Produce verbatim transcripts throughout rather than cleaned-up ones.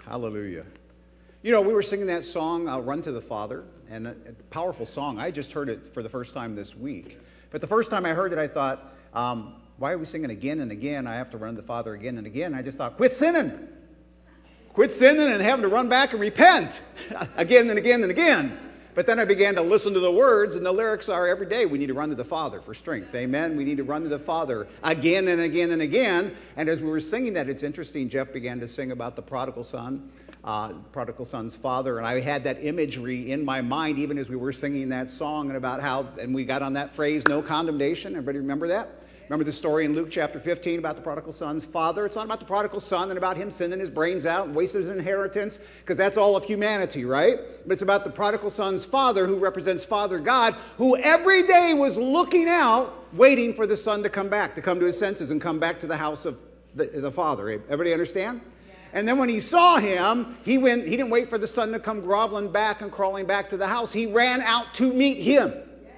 Hallelujah. You know, we were singing that song, uh, Run to the Father, and a, a powerful song. I just heard it for the first time this week. But the first time I heard it, I thought, um, why are we singing again and again? I have to run to the Father again and again. I just thought, quit sinning. Quit sinning and having to run back and repent again and again and again. But then I began to listen to the words, and the lyrics are every day we need to run to the Father for strength. Amen? We need to run to the Father again and again and again. And as we were singing that, it's interesting, Jeff began to sing about the prodigal son, uh, prodigal son's father. And I had that imagery in my mind even as we were singing that song, and about how, and we got on that phrase, no condemnation. Everybody remember that? Remember the story in Luke chapter fifteen about the prodigal son's father? It's not about the prodigal son and about him sending his brains out and wasting his inheritance, because that's all of humanity, right? But it's about the prodigal son's father, who represents Father God, who every day was looking out, waiting for the son to come back, to come to his senses and come back to the house of the, the father. Everybody understand? And then when he saw him, he went. He didn't wait for the son to come groveling back and crawling back to the house. He ran out to meet him.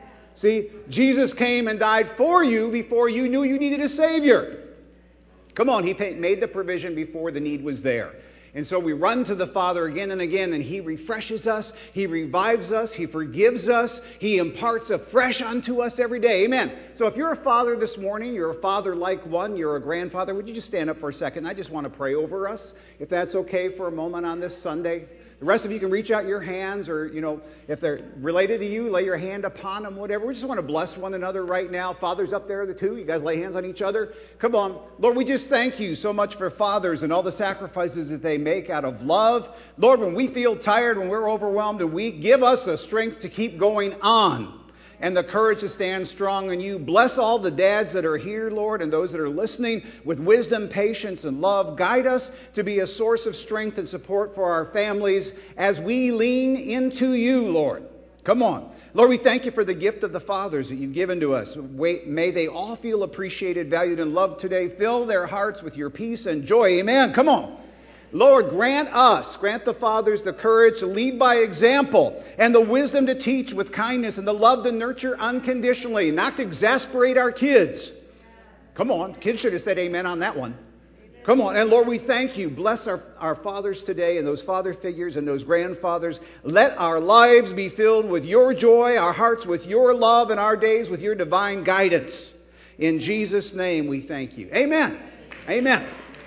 See, Jesus came and died for you before you knew you needed a Savior. Come on, He made the provision before the need was there. And so we run to the Father again and again, and He refreshes us, He revives us, He forgives us, He imparts afresh unto us every day. Amen. So if you're a father this morning, you're a father like one, you're a grandfather, would you just stand up for a second? I just want to pray over us, if that's okay for a moment on this Sunday. The rest of you can reach out your hands, or, you know, if they're related to you, lay your hand upon them, whatever. We just want to bless one another right now. Fathers up there, the two, you guys lay hands on each other. Come on. Lord, we just thank you so much for fathers and all the sacrifices that they make out of love. Lord, when we feel tired, when we're overwhelmed and weak, give us the strength to keep going on, and the courage to stand strong in you. Bless all the dads that are here, Lord, and those that are listening with wisdom, patience, and love. Guide us to be a source of strength and support for our families as we lean into you, Lord. Come on. Lord, we thank you for the gift of the fathers that you've given to us. May they all feel appreciated, valued, and loved today. Fill their hearts with your peace and joy. Amen. Come on. Lord, grant us, grant the fathers the courage to lead by example, and the wisdom to teach with kindness, and the love to nurture unconditionally, not to exasperate our kids. Come on, kids should have said amen on that one. Come on, and Lord, we thank you. Bless our, our fathers today, and those father figures and those grandfathers. Let our lives be filled with your joy, our hearts with your love, and our days with your divine guidance. In Jesus' name we thank you. Amen. Amen.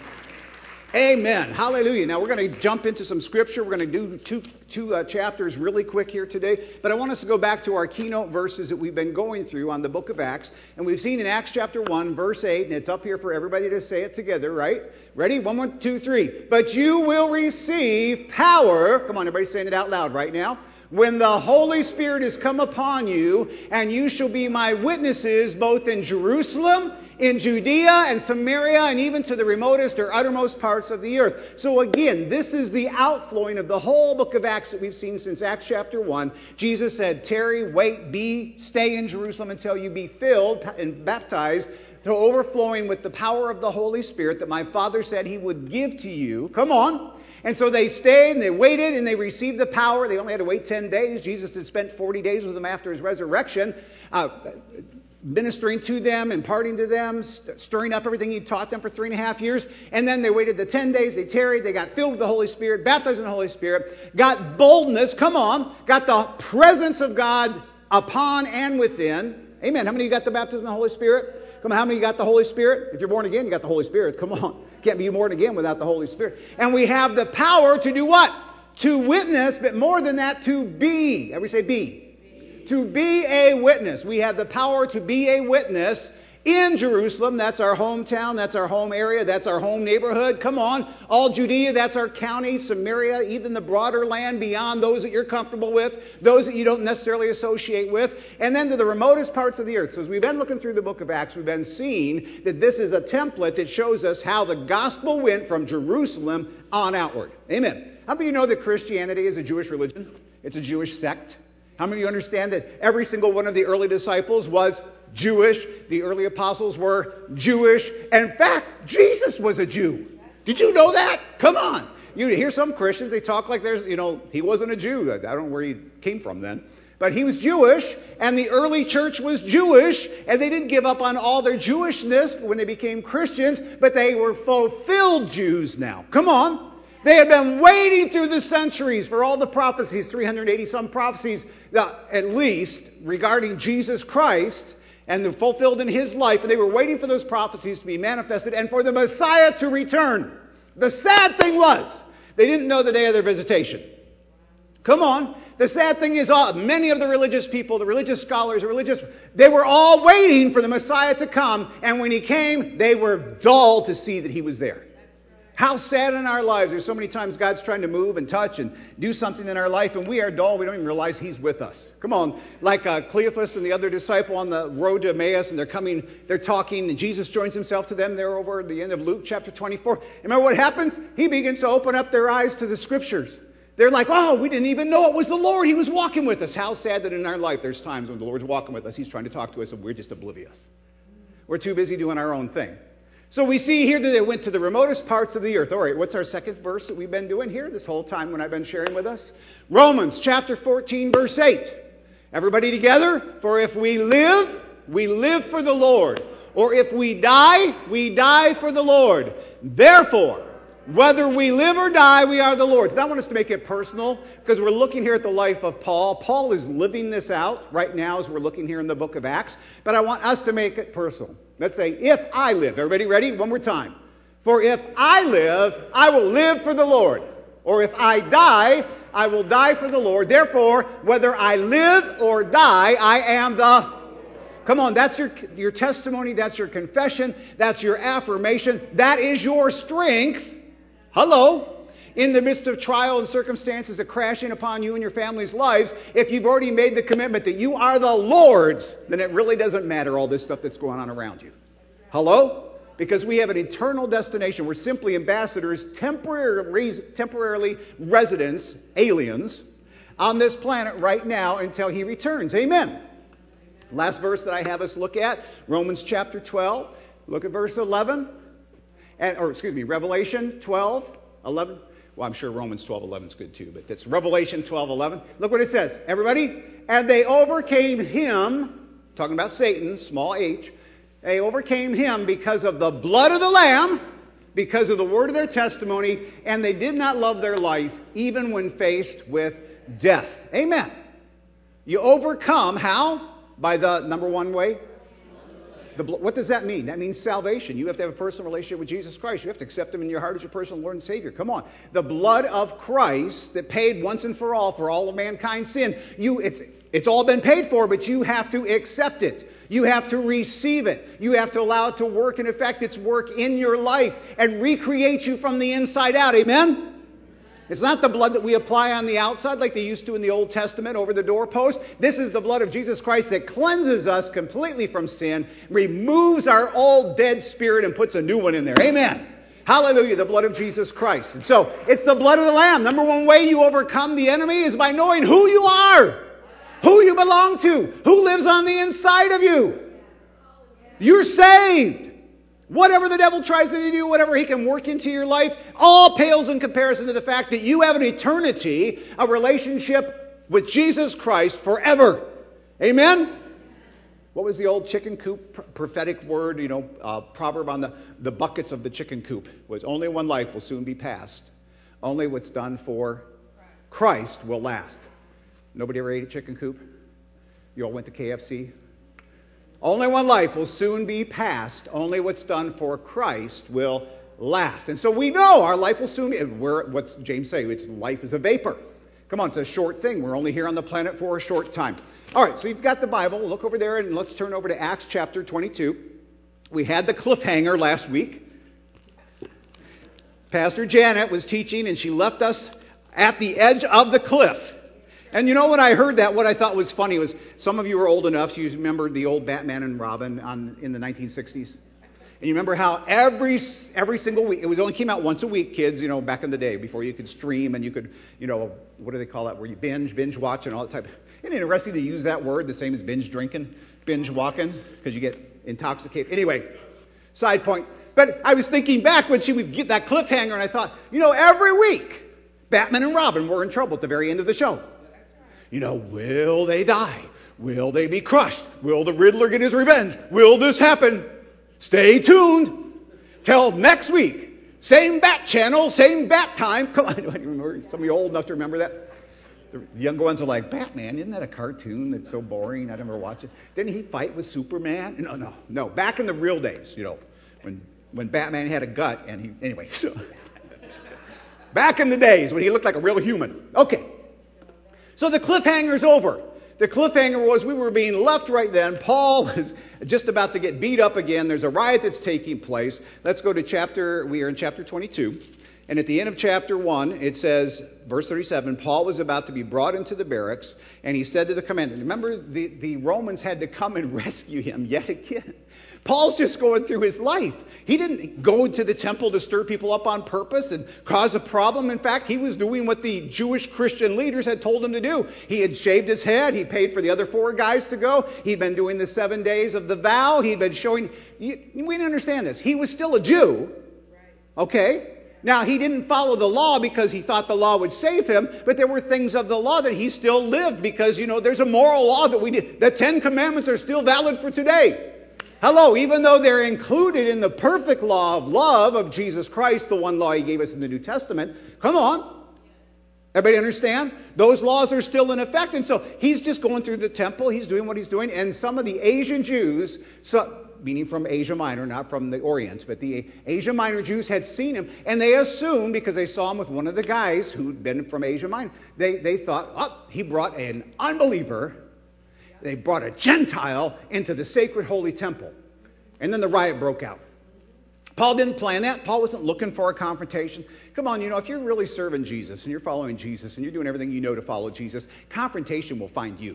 Amen. Hallelujah. Now we're going to jump into some scripture. We're going to do two, two uh, chapters really quick here today. But I want us to go back to our keynote verses that we've been going through on the book of Acts. And we've seen in Acts chapter one, verse eight, and it's up here for everybody to say it together, right? Ready? One, one, two, three. But you will receive power. Come on, everybody saying it out loud right now. When the Holy Spirit has come upon you, and you shall be my witnesses both in Jerusalem, in Judea and Samaria, and even to the remotest or uttermost parts of the earth. So again, this is the outflowing of the whole book of Acts that we've seen since Acts chapter one. Jesus said, tarry, wait, be, stay in Jerusalem until you be filled and baptized to overflowing with the power of the Holy Spirit that my Father said He would give to you. Come on. And so they stayed and they waited and they received the power. They only had to wait ten days. Jesus had spent forty days with them after His resurrection, uh, ministering to them, imparting to them, st- stirring up everything He taught them for three and a half years. And then they waited the ten days. They tarried. They got filled with the Holy Spirit, baptized in the Holy Spirit, got boldness. Come on. Got the presence of God upon and within. Amen. How many of you got the baptism of the Holy Spirit? Come on. How many of you got the Holy Spirit? If you're born again, you got the Holy Spirit. Come on. Can't be born again without the Holy Spirit. And we have the power to do what? To witness, but more than that, to be. Everybody say be. be. To be a witness. We have the power to be a witness in Jerusalem. That's our hometown. That's our home area. That's our home neighborhood. Come on. All Judea, that's our county. Samaria, even the broader land beyond those that you're comfortable with, those that you don't necessarily associate with, and then to the remotest parts of the earth. So as we've been looking through the book of Acts, we've been seeing that this is a template that shows us how the gospel went from Jerusalem on outward. Amen. How many of you know that Christianity is a Jewish religion? It's a Jewish sect. How many of you understand that every single one of the early disciples was Jewish? The early apostles were Jewish. In fact, Jesus was a Jew. Did you know that? Come on. You hear some Christians, they talk like there's, you know, he wasn't a Jew. I don't know where he came from then. But he was Jewish, and the early church was Jewish, and they didn't give up on all their Jewishness when they became Christians, but they were fulfilled Jews now. Come on. They had been waiting through the centuries for all the prophecies, three hundred eighty some prophecies uh, at least, regarding Jesus Christ and the fulfilled in His life. And they were waiting for those prophecies to be manifested and for the Messiah to return. The sad thing was, they didn't know the day of their visitation. Come on. The sad thing is, all, many of the religious people, the religious scholars, the religious, they were all waiting for the Messiah to come. And when He came, they were dull to see that He was there. How sad in our lives. There's so many times God's trying to move and touch and do something in our life, and we are dull. We don't even realize He's with us. Come on. Like uh, Cleophas and the other disciple on the road to Emmaus, and they're coming, they're talking, and Jesus joins Himself to them. They're over at the end of Luke chapter twenty-four. Remember what happens? He begins to open up their eyes to the Scriptures. They're like, oh, we didn't even know it was the Lord. He was walking with us. How sad that in our life there's times when the Lord's walking with us. He's trying to talk to us, and we're just oblivious. We're too busy doing our own thing. So we see here that they went to the remotest parts of the earth. All right, what's our second verse that we've been doing here this whole time when I've been sharing with us? Romans chapter fourteen, verse eight. Everybody together? For if we live, we live for the Lord. Or if we die, we die for the Lord. Therefore, whether we live or die, we are the Lord's. And I want us to make it personal because we're looking here at the life of Paul. Paul is living this out right now as we're looking here in the book of Acts. But I want us to make it personal. Let's say, if I live. Everybody ready? One more time. For if I live, I will live for the Lord. Or if I die, I will die for the Lord. Therefore, whether I live or die, I am the... Come on, that's your, your testimony. That's your confession. That's your affirmation. That is your strength. Hello. In the midst of trial and circumstances that crash in upon you and your family's lives, if you've already made the commitment that you are the Lord's, then it really doesn't matter all this stuff that's going on around you. Hello? Because we have an eternal destination. We're simply ambassadors, temporarily, temporarily residents, aliens, on this planet right now until He returns. Amen. Last verse that I have us look at, Romans chapter twelve. Look at verse eleven. And, or excuse me, Revelation twelve, eleven. Well, I'm sure Romans twelve, eleven is good too, but it's Revelation twelve, eleven. Look what it says. Everybody? And they overcame Him, talking about Satan, small h. They overcame Him because of the blood of the Lamb, because of the word of their testimony, and they did not love their life, even when faced with death. Amen. You overcome, how? By the number one way? The, what does that mean? That means salvation. You have to have a personal relationship with Jesus Christ. You have to accept Him in your heart as your personal Lord and Savior. Come on. The blood of Christ that paid once and for all for all of mankind's sin. You, it's, it's all been paid for, but you have to accept it. You have to receive it. You have to allow it to work and effect its work in your life and recreate you from the inside out. Amen? It's not the blood that we apply on the outside like they used to in the Old Testament over the doorpost. This is the blood of Jesus Christ that cleanses us completely from sin, removes our old dead spirit and puts a new one in there. Amen. Hallelujah, the blood of Jesus Christ. And so, it's the blood of the Lamb. Number one way you overcome the enemy is by knowing who you are, who you belong to, who lives on the inside of you. You're saved. Whatever the devil tries to do, whatever he can work into your life, all pales in comparison to the fact that you have an eternity, a relationship with Jesus Christ forever. Amen? What was the old chicken coop prophetic word, you know, uh, proverb on the, the buckets of the chicken coop? Was only one life will soon be passed. Only what's done for Christ will last. Nobody ever ate a chicken coop? You all went to K F C? Only one life will soon be passed. Only what's done for Christ will last. And so we know our life will soon be. We're, what's James say? It's life is a vapor. Come on, it's a short thing. We're only here on the planet for a short time. All right, so you've got the Bible. Look over there and let's turn over to Acts chapter twenty-two. We had the cliffhanger last week. Pastor Janet was teaching and she left us at the edge of the cliff. And you know, when I heard that, what I thought was funny was some of you are old enough, you remember the old Batman and Robin on, in the nineteen sixties. And you remember how every every single week, it was only came out once a week, kids, you know, back in the day, before you could stream and you could, you know, what do they call that, where you binge, binge watch and all that type of... Isn't it interesting to use that word, the same as binge drinking, binge walking, because you get intoxicated. Anyway, side point. But I was thinking back when she would get that cliffhanger, and I thought, you know, every week, Batman and Robin were in trouble at the very end of the show. You know, will they die? Will they be crushed? Will the Riddler get his revenge? Will this happen? Stay tuned till next week. Same bat channel, same bat time. Come on, remember? Some of you old enough to remember that? The younger ones are like, Batman, isn't that a cartoon that's so boring? I never watch it. Didn't he fight with Superman? No, no, no. Back in the real days, you know, when when Batman had a gut and he, anyway. So, back in the days when he looked like a real human. Okay. So the cliffhanger's over. The cliffhanger was we were being left right then. Paul is just about to get beat up again. There's a riot that's taking place. Let's go to chapter, we are in chapter twenty-two. And at the end of chapter one, it says, verse thirty-seven, Paul was about to be brought into the barracks, and he said to the commander, remember, the, the Romans had to come and rescue him yet again. Paul's just going through his life. He didn't go to the temple to stir people up on purpose and cause a problem. In fact, he was doing what the Jewish Christian leaders had told him to do. He had shaved his head. He paid for the other four guys to go. He'd been doing the seven days of the vow. He'd been showing... You, we didn't understand this. He was still a Jew. Okay? Now, he didn't follow the law because he thought the law would save him, but there were things of the law that he still lived because, you know, there's a moral law that we did. The Ten Commandments are still valid for today. Hello, even though they're included in the perfect law of love of Jesus Christ, the one law he gave us in the New Testament, come on. Everybody understand? Those laws are still in effect. And so he's just going through the temple. He's doing what he's doing. And some of the Asian Jews, so, meaning from Asia Minor, not from the Orient, but the Asia Minor Jews had seen him. And they assumed, because they saw him with one of the guys who'd been from Asia Minor, they, they thought, oh, he brought an unbeliever. They brought a Gentile into the sacred holy temple. And then the riot broke out. Paul didn't plan that. Paul wasn't looking for a confrontation. Come on, you know, if you're really serving Jesus and you're following Jesus and you're doing everything you know to follow Jesus, confrontation will find you.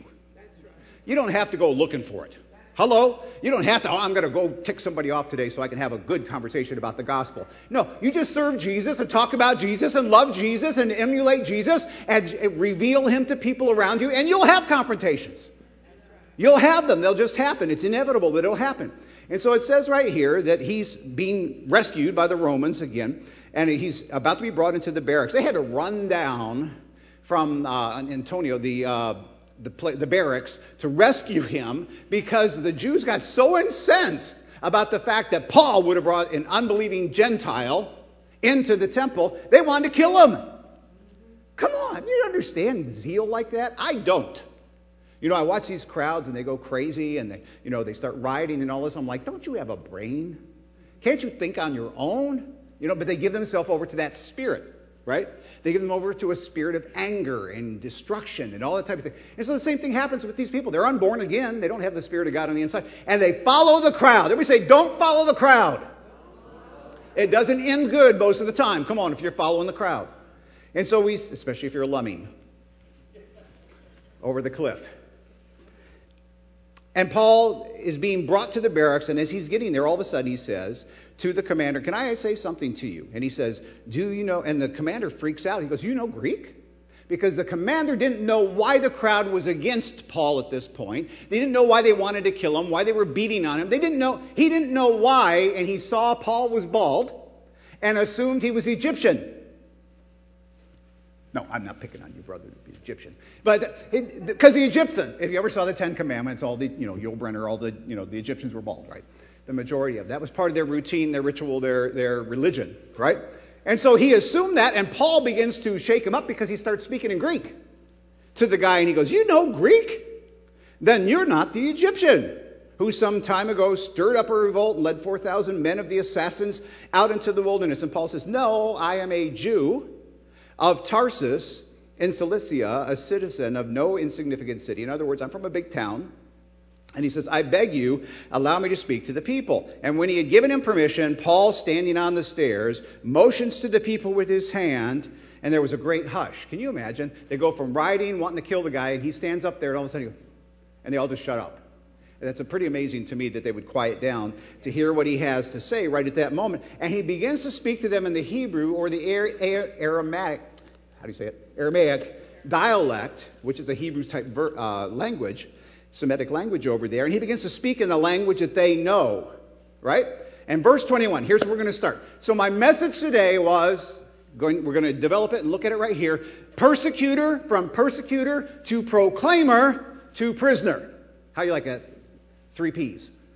You don't have to go looking for it. Hello? You don't have to, oh, I'm going to go tick somebody off today so I can have a good conversation about the gospel. No, you just serve Jesus and talk about Jesus and love Jesus and emulate Jesus and reveal him to people around you, and you'll have confrontations. You'll have them. They'll just happen. It's inevitable that it'll happen. And so it says right here that he's being rescued by the Romans again, and he's about to be brought into the barracks. They had to run down from uh, Antonio, the, uh, the, the barracks, to rescue him because the Jews got so incensed about the fact that Paul would have brought an unbelieving Gentile into the temple, they wanted to kill him. Come on, you understand zeal like that? I don't. You know, I watch these crowds and they go crazy and they, you know, they start rioting and all this. I'm like, don't you have a brain? Can't you think on your own? You know, but they give themselves over to that spirit, right? They give them over to a spirit of anger and destruction and all that type of thing. And so the same thing happens with these people. They're unborn again. They don't have the Spirit of God on the inside. And they follow the crowd. Everybody say, don't follow the crowd. It doesn't end good most of the time. Come on, if you're following the crowd. And so we, especially if you're a lemming, over the cliff. And Paul is being brought to the barracks, and as he's getting there, all of a sudden he says to the commander, can I say something to you? And he says, do you know, and the commander freaks out. He goes, you know Greek? Because the commander didn't know why the crowd was against Paul at this point. They didn't know why they wanted to kill him, why they were beating on him. They didn't know, he didn't know why, and he saw Paul was bald and assumed he was Egyptian. No, I'm not picking on you, brother, to be Egyptian. But because the Egyptian, if you ever saw the Ten Commandments, all the, you know, Yul Brynner, all the, you know, the Egyptians were bald, right? The majority of that was part of their routine, their ritual, their their religion, right? And so he assumed that, and Paul begins to shake him up because he starts speaking in Greek to the guy, and he goes, you know Greek? Then you're not the Egyptian who some time ago stirred up a revolt and led four thousand men of the assassins out into the wilderness. And Paul says, no, I am a Jew of Tarsus in Cilicia, a citizen of no insignificant city. In other words, I'm from a big town. And he says, I beg you, allow me to speak to the people. And when he had given him permission, Paul, standing on the stairs, motions to the people with his hand, and there was a great hush. Can you imagine? They go from rioting, wanting to kill the guy, and he stands up there, and all of a sudden, he goes, and they all just shut up. And that's a pretty amazing to me that they would quiet down to hear what he has to say right at that moment. And he begins to speak to them in the Hebrew or the Aramaic, how do you say it? Aramaic dialect, which is a Hebrew type ver- uh, language, Semitic language over there. And he begins to speak in the language that they know, right? And verse twenty-one, here's where we're going to start. So my message today was, going, we're going to develop it and look at it right here. Persecutor, from persecutor to proclaimer to prisoner. How do you like that? Three P's.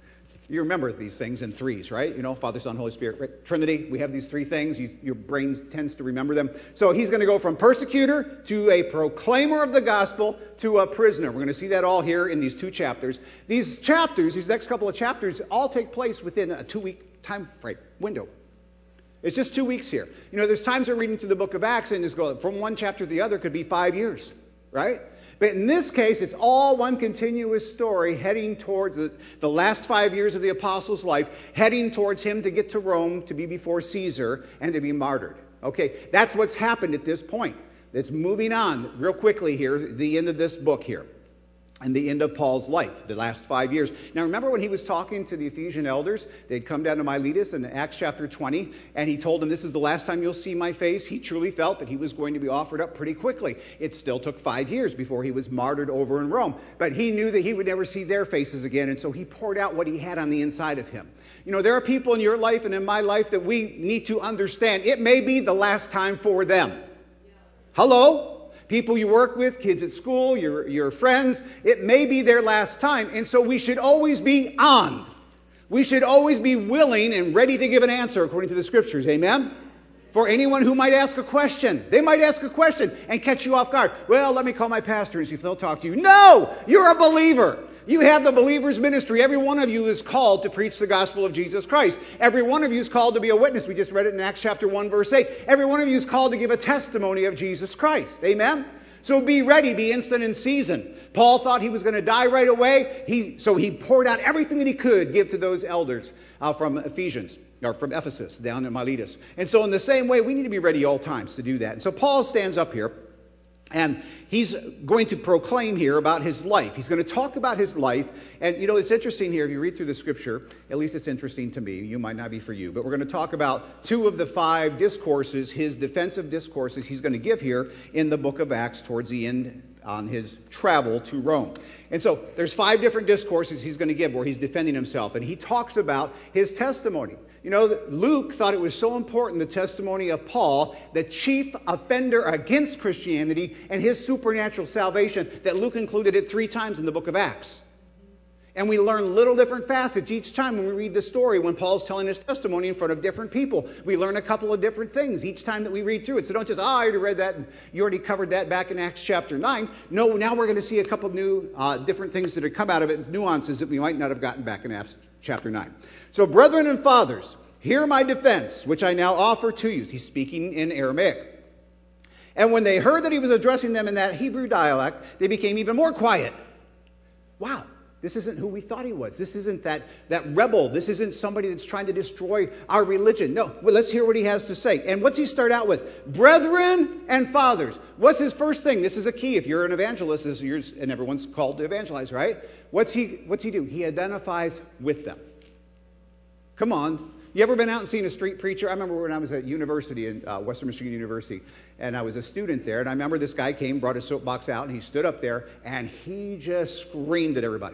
You remember these things in threes, right? You know, Father, Son, Holy Spirit, right? Trinity. We have these three things. You, your brain tends to remember them. So he's going to go from persecutor to a proclaimer of the gospel to a prisoner. We're going to see that all here in these two chapters. These chapters, these next couple of chapters, all take place within a two-week time frame window. It's just two weeks here. You know, there's times we're reading through the book of Acts and just go from one chapter to the other could be five years, right? But in this case, it's all one continuous story heading towards the, the last five years of the apostles' life, heading towards him to get to Rome, to be before Caesar, and to be martyred. Okay, that's what's happened at this point. It's moving on real quickly here, the end of this book here, and the end of Paul's life, the last five years. Now remember when he was talking to the Ephesian elders, they'd come down to Miletus in Acts chapter twenty, and he told them, this is the last time you'll see my face. He truly felt that he was going to be offered up pretty quickly. It still took five years before he was martyred over in Rome. But he knew that he would never see their faces again, and so he poured out what he had on the inside of him. You know, there are people in your life and in my life that we need to understand. It may be the last time for them. Hello? People you work with, kids at school, your, your friends, it may be their last time. And so we should always be on. We should always be willing and ready to give an answer according to the Scriptures. Amen? For anyone who might ask a question. They might ask a question and catch you off guard. Well, let me call my pastor and see if they'll talk to you. No! You're a believer. You have the believer's ministry. Every one of you is called to preach the gospel of Jesus Christ. Every one of you is called to be a witness. We just read it in Acts chapter one, verse eight. Every one of you is called to give a testimony of Jesus Christ. Amen? So be ready, be instant in season. Paul thought he was going to die right away. He, so he poured out everything that he could give to those elders uh, from Ephesians, or from Ephesus, down in Miletus. And so in the same way, we need to be ready all times to do that. And so Paul stands up here. And he's going to proclaim here about his life. He's going to talk about his life. And, you know, it's interesting here. If you read through the Scripture, at least it's interesting to me. You might not be for you. But we're going to talk about two of the five discourses, his defensive discourses he's going to give here in the book of Acts towards the end on his travel to Rome. And so there's five different discourses he's going to give where he's defending himself. And he talks about his testimony. You know, Luke thought it was so important, the testimony of Paul, the chief offender against Christianity and his supernatural salvation, that Luke included it three times in the book of Acts. And we learn little different facets each time when we read the story, when Paul's telling his testimony in front of different people. We learn a couple of different things each time that we read through it. So don't just, oh, I already read that, and you already covered that back in Acts chapter nine. No, now we're going to see a couple new uh, different things that have come out of it, nuances that we might not have gotten back in Acts chapter nine. So, brethren and fathers, hear my defense, which I now offer to you. He's speaking in Aramaic. And when they heard that he was addressing them in that Hebrew dialect, they became even more quiet. Wow. This isn't who we thought he was. This isn't that, that rebel. This isn't somebody that's trying to destroy our religion. No, well, let's hear what he has to say. And what's he start out with? Brethren and fathers. What's his first thing? This is a key. If you're an evangelist, this is yours, and everyone's called to evangelize, right? What's he, what's he do? He identifies with them. Come on. You ever been out and seen a street preacher? I remember when I was at university, in uh, Western Michigan University, and I was a student there, and I remember this guy came, brought his soapbox out, and he stood up there, and he just screamed at everybody.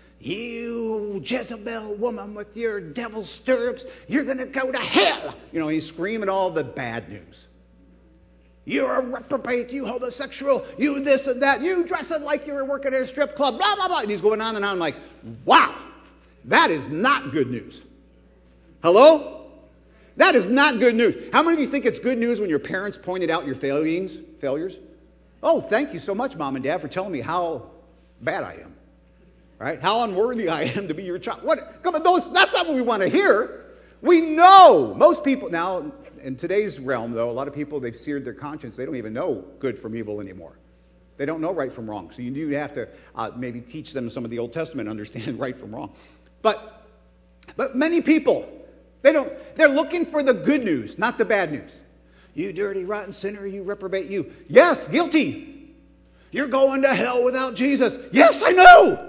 You Jezebel woman with your devil's stirrups, you're going to go to hell. You know, he's screaming all the bad news. You're a reprobate, you homosexual, you this and that, you dressing like you're working at a strip club, blah, blah, blah. And he's going on and on. I'm like, wow, that is not good news. Hello? That is not good news. How many of you think it's good news when your parents pointed out your failings, failures? Oh, thank you so much, Mom and Dad, for telling me how bad I am. Right? How unworthy I am to be your child. What? Come on, those, that's not what we want to hear. We know. Most people, now, in today's realm, though, a lot of people, they've seared their conscience. They don't even know good from evil anymore. They don't know right from wrong. So you do have to uh, maybe teach them some of the Old Testament, understand right from wrong. But, but many people, they don't, they're looking for the good news, not the bad news. You dirty, rotten sinner, you reprobate you. Yes, guilty. You're going to hell without Jesus. Yes, I know.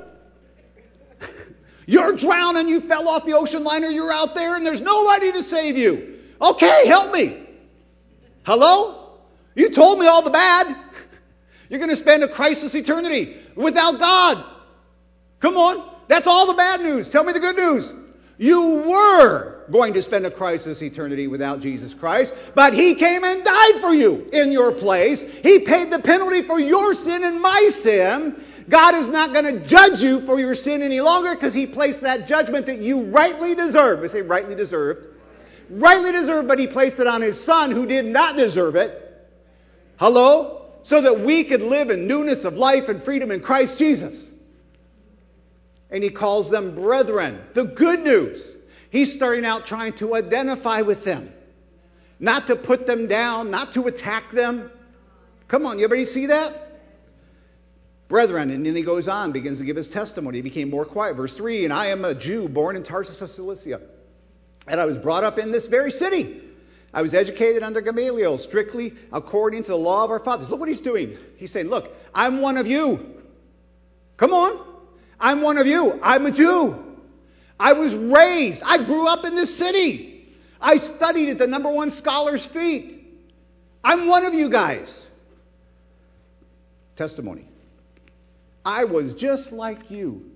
You're drowning, you fell off the ocean liner, you're out there, and there's nobody to save you. Okay, help me. Hello? You told me all the bad. You're going to spend a Christless eternity without God. Come on. That's all the bad news. Tell me the good news. You were going to spend a Christless eternity without Jesus Christ, but He came and died for you in your place. He paid the penalty for your sin and my sin. God is not going to judge you for your sin any longer because He placed that judgment that you rightly deserve. I say rightly deserved. Rightly deserved, but He placed it on His Son who did not deserve it. Hello? So that we could live in newness of life and freedom in Christ Jesus. And He calls them brethren. The good news. He's starting out trying to identify with them. Not to put them down, not to attack them. Come on, you everybody see that? Brethren, and then he goes on, begins to give his testimony. He became more quiet. Verse three, and I am a Jew born in Tarsus of Cilicia. And I was brought up in this very city. I was educated under Gamaliel, strictly according to the law of our fathers. Look what he's doing. He's saying, look, I'm one of you. Come on. I'm one of you. I'm a Jew. I was raised. I grew up in this city. I studied at the number one scholar's feet. I'm one of you guys. Testimony. I was just like you.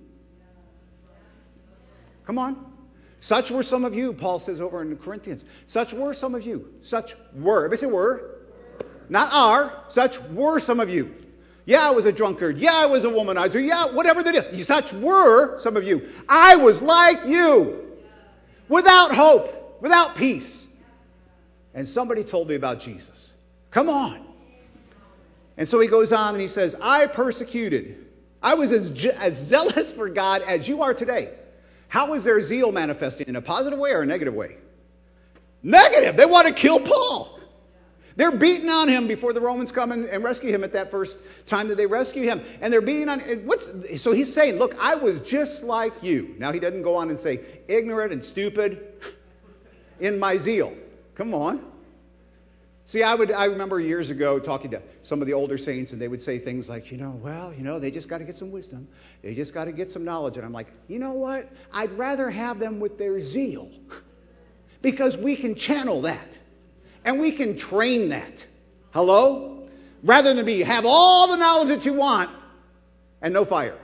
Come on. Such were some of you, Paul says over in Corinthians. Such were some of you. Such were. Everybody say were. Not are. Such were some of you. Yeah, I was a drunkard. Yeah, I was a womanizer. Yeah, whatever that is. Such were some of you. I was like you. Without hope. Without peace. And somebody told me about Jesus. Come on. And so he goes on and he says, I persecuted. I was as, as zealous for God as you are today. How is their zeal manifesting? In a positive way or a negative way? Negative. They want to kill Paul. They're beating on him before the Romans come and, and rescue him at that first time that they rescue him. And they're beating on what's so he's saying, look, I was just like you. Now he doesn't go on and say ignorant and stupid in my zeal. Come on. See, I would I remember years ago talking to some of the older saints, and they would say things like, you know, well, you know, they just got to get some wisdom. They just got to get some knowledge. And I'm like, you know what? I'd rather have them with their zeal, because we can channel that, and we can train that. Hello? Rather than be, have all the knowledge that you want and no fire.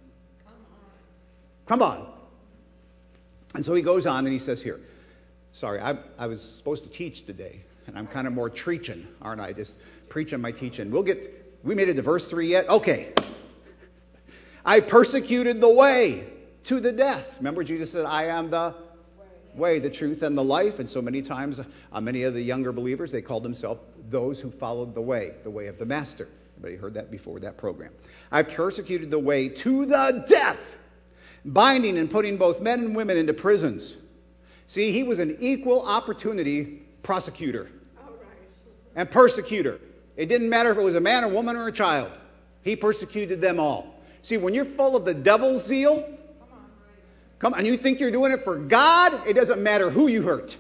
Come on. And so he goes on and he says here, sorry, I, I was supposed to teach today. And I'm kind of more preaching, aren't I? Just preaching my teaching. We'll get, we made it to verse three yet? Okay. I persecuted the way to the death. Remember Jesus said, I am the way, the truth, and the life. And so many times, uh, many of the younger believers, they called themselves those who followed the way, the way of the Master. Everybody heard that before that program. I persecuted the way to the death, binding and putting both men and women into prisons. See, he was an equal opportunity prosecutor and persecutor. It didn't matter if it was a man, a woman, or a child. He persecuted them all. See, when you're full of the devil's zeal, come on, and you think you're doing it for God, it doesn't matter who you hurt.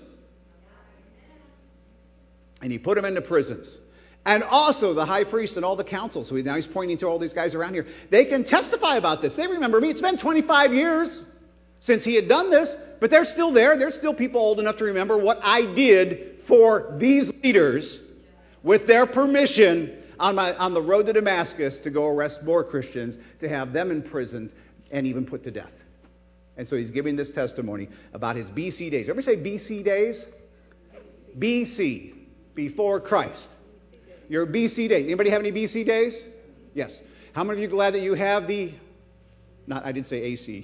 And he put them into prisons. And also the high priest and all the council. So now he's pointing to all these guys around here. They can testify about this. They remember me. It's been twenty-five years since he had done this. But they're still there. There's still people old enough to remember what I did for these leaders with their permission on my on the road to Damascus to go arrest more Christians, to have them imprisoned and even put to death. And so he's giving this testimony about his B C days. Everybody say B C days? B C, before Christ. Your B C days. Anybody have any B C days? Yes. How many of you are glad that you have the, not, I didn't say A C.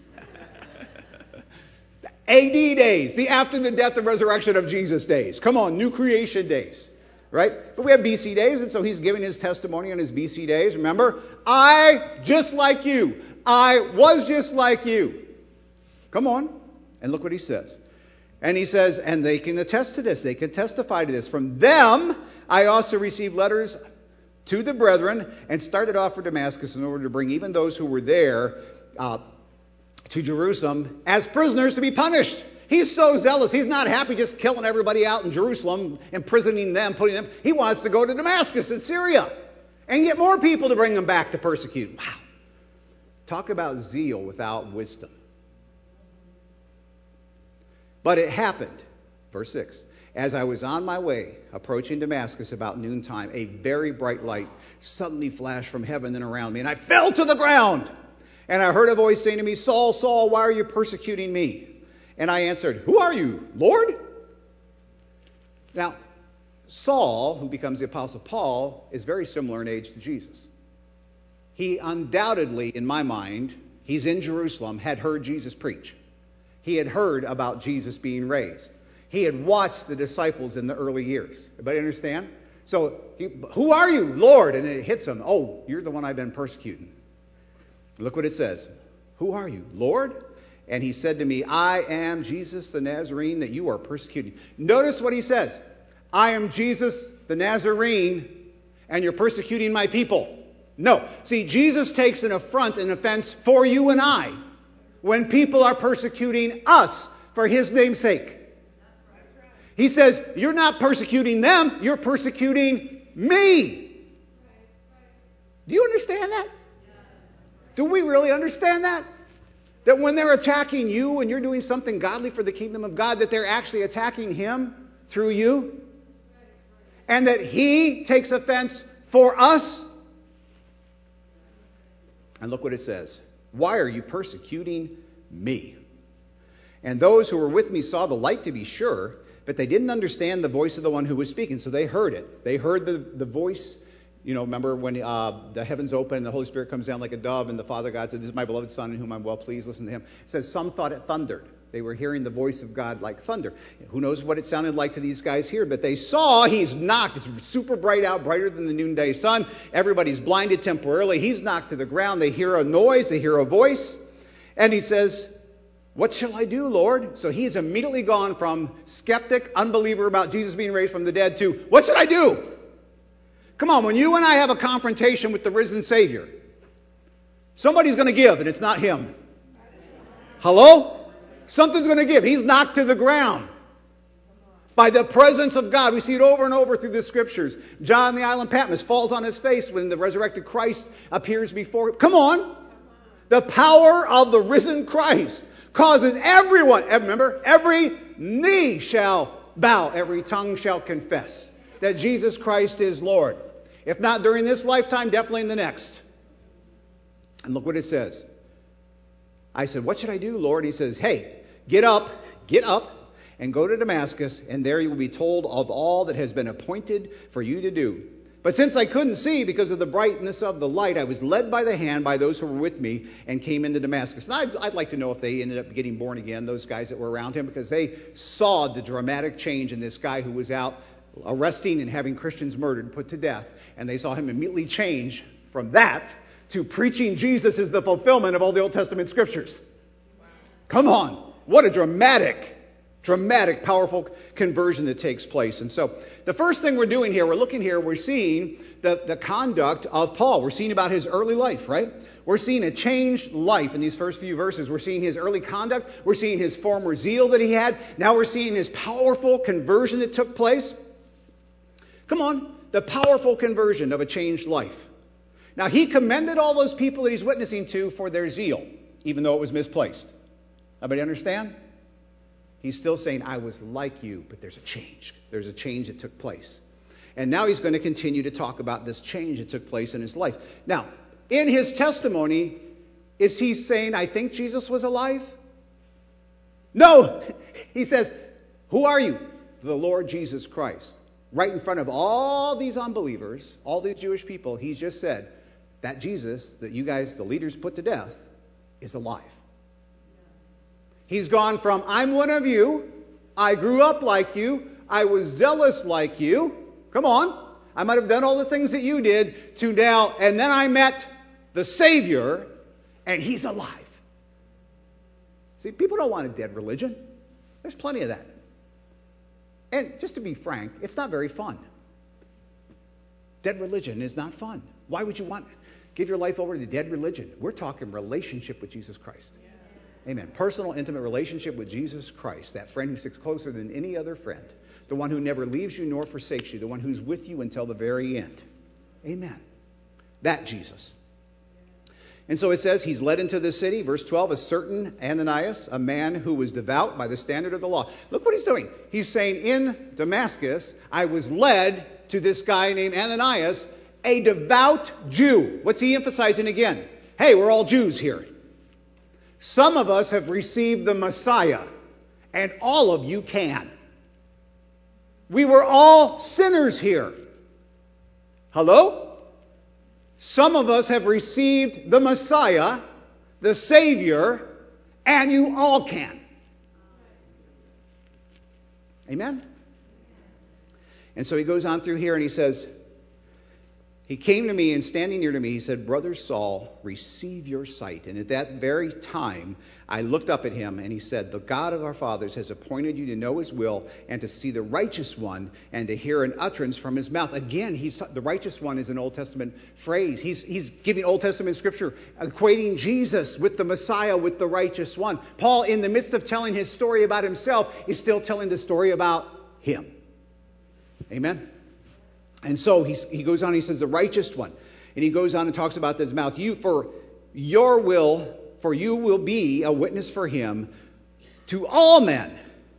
A D days, the after the death and resurrection of Jesus days. Come on, new creation days, right? But we have B C days, and so he's giving his testimony on his B C days. Remember, I just like you. I was just like you. Come on, and look what he says. And he says, and they can attest to this. They can testify to this. From them, I also received letters to the brethren and started off for Damascus in order to bring even those who were there uh, to Jerusalem as prisoners to be punished. He's so zealous. He's not happy just killing everybody out in Jerusalem, imprisoning them, putting them. He wants to go to Damascus in Syria and get more people to bring them back to persecute. Wow. Talk about zeal without wisdom. But it happened, verse six, as I was on my way approaching Damascus about noontime, a very bright light suddenly flashed from heaven and around me, and I fell to the ground. And I heard a voice saying to me, Saul, Saul, why are you persecuting me? And I answered, who are you, Lord? Now, Saul, who becomes the Apostle Paul, is very similar in age to Jesus. he undoubtedly, in my mind, he's in Jerusalem, had heard Jesus preach. He had heard about Jesus being raised. He had watched the disciples in the early years. Everybody understand? So, he, who are you, Lord? And it hits him. Oh, you're the one I've been persecuting. Look what it says. Who are you, Lord? And he said to me, I am Jesus the Nazarene that you are persecuting. Notice what he says. I am Jesus the Nazarene, and you're persecuting my people. No. See, Jesus takes an affront and offense for you and I when people are persecuting us for his name's sake. He says, you're not persecuting them, you're persecuting me. Do you understand that? Do we really understand that? That when they're attacking you and you're doing something godly for the kingdom of God, that they're actually attacking him through you? And that he takes offense for us? And look what it says. Why are you persecuting me? And those who were with me saw the light, to be sure, but they didn't understand the voice of the one who was speaking. So they heard it. They heard the, the voice. You know, remember when uh, the heavens open, the Holy Spirit comes down like a dove, and the Father God said, this is my beloved Son in whom I'm well pleased. Listen to him. It says some thought it thundered. They were hearing the voice of God like thunder. Who knows what it sounded like to these guys here, but they saw he's knocked. It's super bright out, brighter than the noonday sun. Everybody's blinded temporarily. He's knocked to the ground. They hear a noise. They hear a voice. And he says, what shall I do, Lord? So he's immediately gone from skeptic, unbeliever about Jesus being raised from the dead to, what should I do? Come on, when you and I have a confrontation with the risen Savior, somebody's going to give, and it's not him. Hello? Something's going to give. He's knocked to the ground by the presence of God. We see it over and over through the Scriptures. John, the island Patmos, falls on his face when the resurrected Christ appears before him. Come on! The power of the risen Christ causes everyone, remember, every knee shall bow, every tongue shall confess that Jesus Christ is Lord. If not during this lifetime, definitely in the next. And look what it says. I said, what should I do, Lord? He says, hey, get up, get up, and go to Damascus, and there you will be told of all that has been appointed for you to do. But since I couldn't see because of the brightness of the light, I was led by the hand by those who were with me and came into Damascus. Now, I'd, I'd like to know if they ended up getting born again, those guys that were around him, because they saw the dramatic change in this guy who was out arresting and having Christians murdered and put to death. And they saw him immediately change from that to preaching Jesus as the fulfillment of all the Old Testament Scriptures. Come on. What a dramatic, dramatic, powerful conversion that takes place. And so the first thing we're doing here, we're looking here, we're seeing the, the conduct of Paul. We're seeing about his early life, right? We're seeing a changed life in these first few verses. We're seeing his early conduct. We're seeing his former zeal that he had. Now we're seeing his powerful conversion that took place. Come on. The powerful conversion of a changed life. Now, he commended all those people that he's witnessing to for their zeal, even though it was misplaced. Everybody understand? He's still saying, I was like you, but there's a change. There's a change that took place. And now he's going to continue to talk about this change that took place in his life. Now, in his testimony, is he saying, I think Jesus was alive? No. He says, who are you? The Lord Jesus Christ. Right in front of all these unbelievers, all these Jewish people, he's just said, that Jesus that you guys, the leaders, put to death, is alive. He's gone from, I'm one of you, I grew up like you, I was zealous like you, come on, I might have done all the things that you did, to now, and then I met the Savior, and he's alive. See, people don't want a dead religion. There's plenty of that. And just to be frank, it's not very fun. Dead religion is not fun. Why would you want give your life over to dead religion? We're talking relationship with Jesus Christ. Yeah. Amen. Personal, intimate relationship with Jesus Christ, that friend who sticks closer than any other friend, the one who never leaves you nor forsakes you, the one who's with you until the very end. Amen. That Jesus. And so it says he's led into the city, verse twelve, a certain Ananias, a man who was devout by the standard of the law. Look what he's doing. He's saying, in Damascus, I was led to this guy named Ananias, a devout Jew. What's he emphasizing again? Hey, we're all Jews here. Some of us have received the Messiah, and all of you can. We were all sinners here. Hello? Some of us have received the Messiah, the Savior, and you all can. Amen? And so he goes on through here and he says, he came to me and standing near to me, he said, Brother Saul, receive your sight. And at that very time, I looked up at him and he said, the God of our fathers has appointed you to know his will and to see the righteous one and to hear an utterance from his mouth. Again, he's the righteous one is an Old Testament phrase. He's, he's giving Old Testament scripture, equating Jesus with the Messiah, with the righteous one. Paul, in the midst of telling his story about himself, is still telling the story about him. Amen? And so he's, he goes on, he says, the righteous one. And he goes on and talks about this mouth. You, for your will, for you will be a witness for him to all men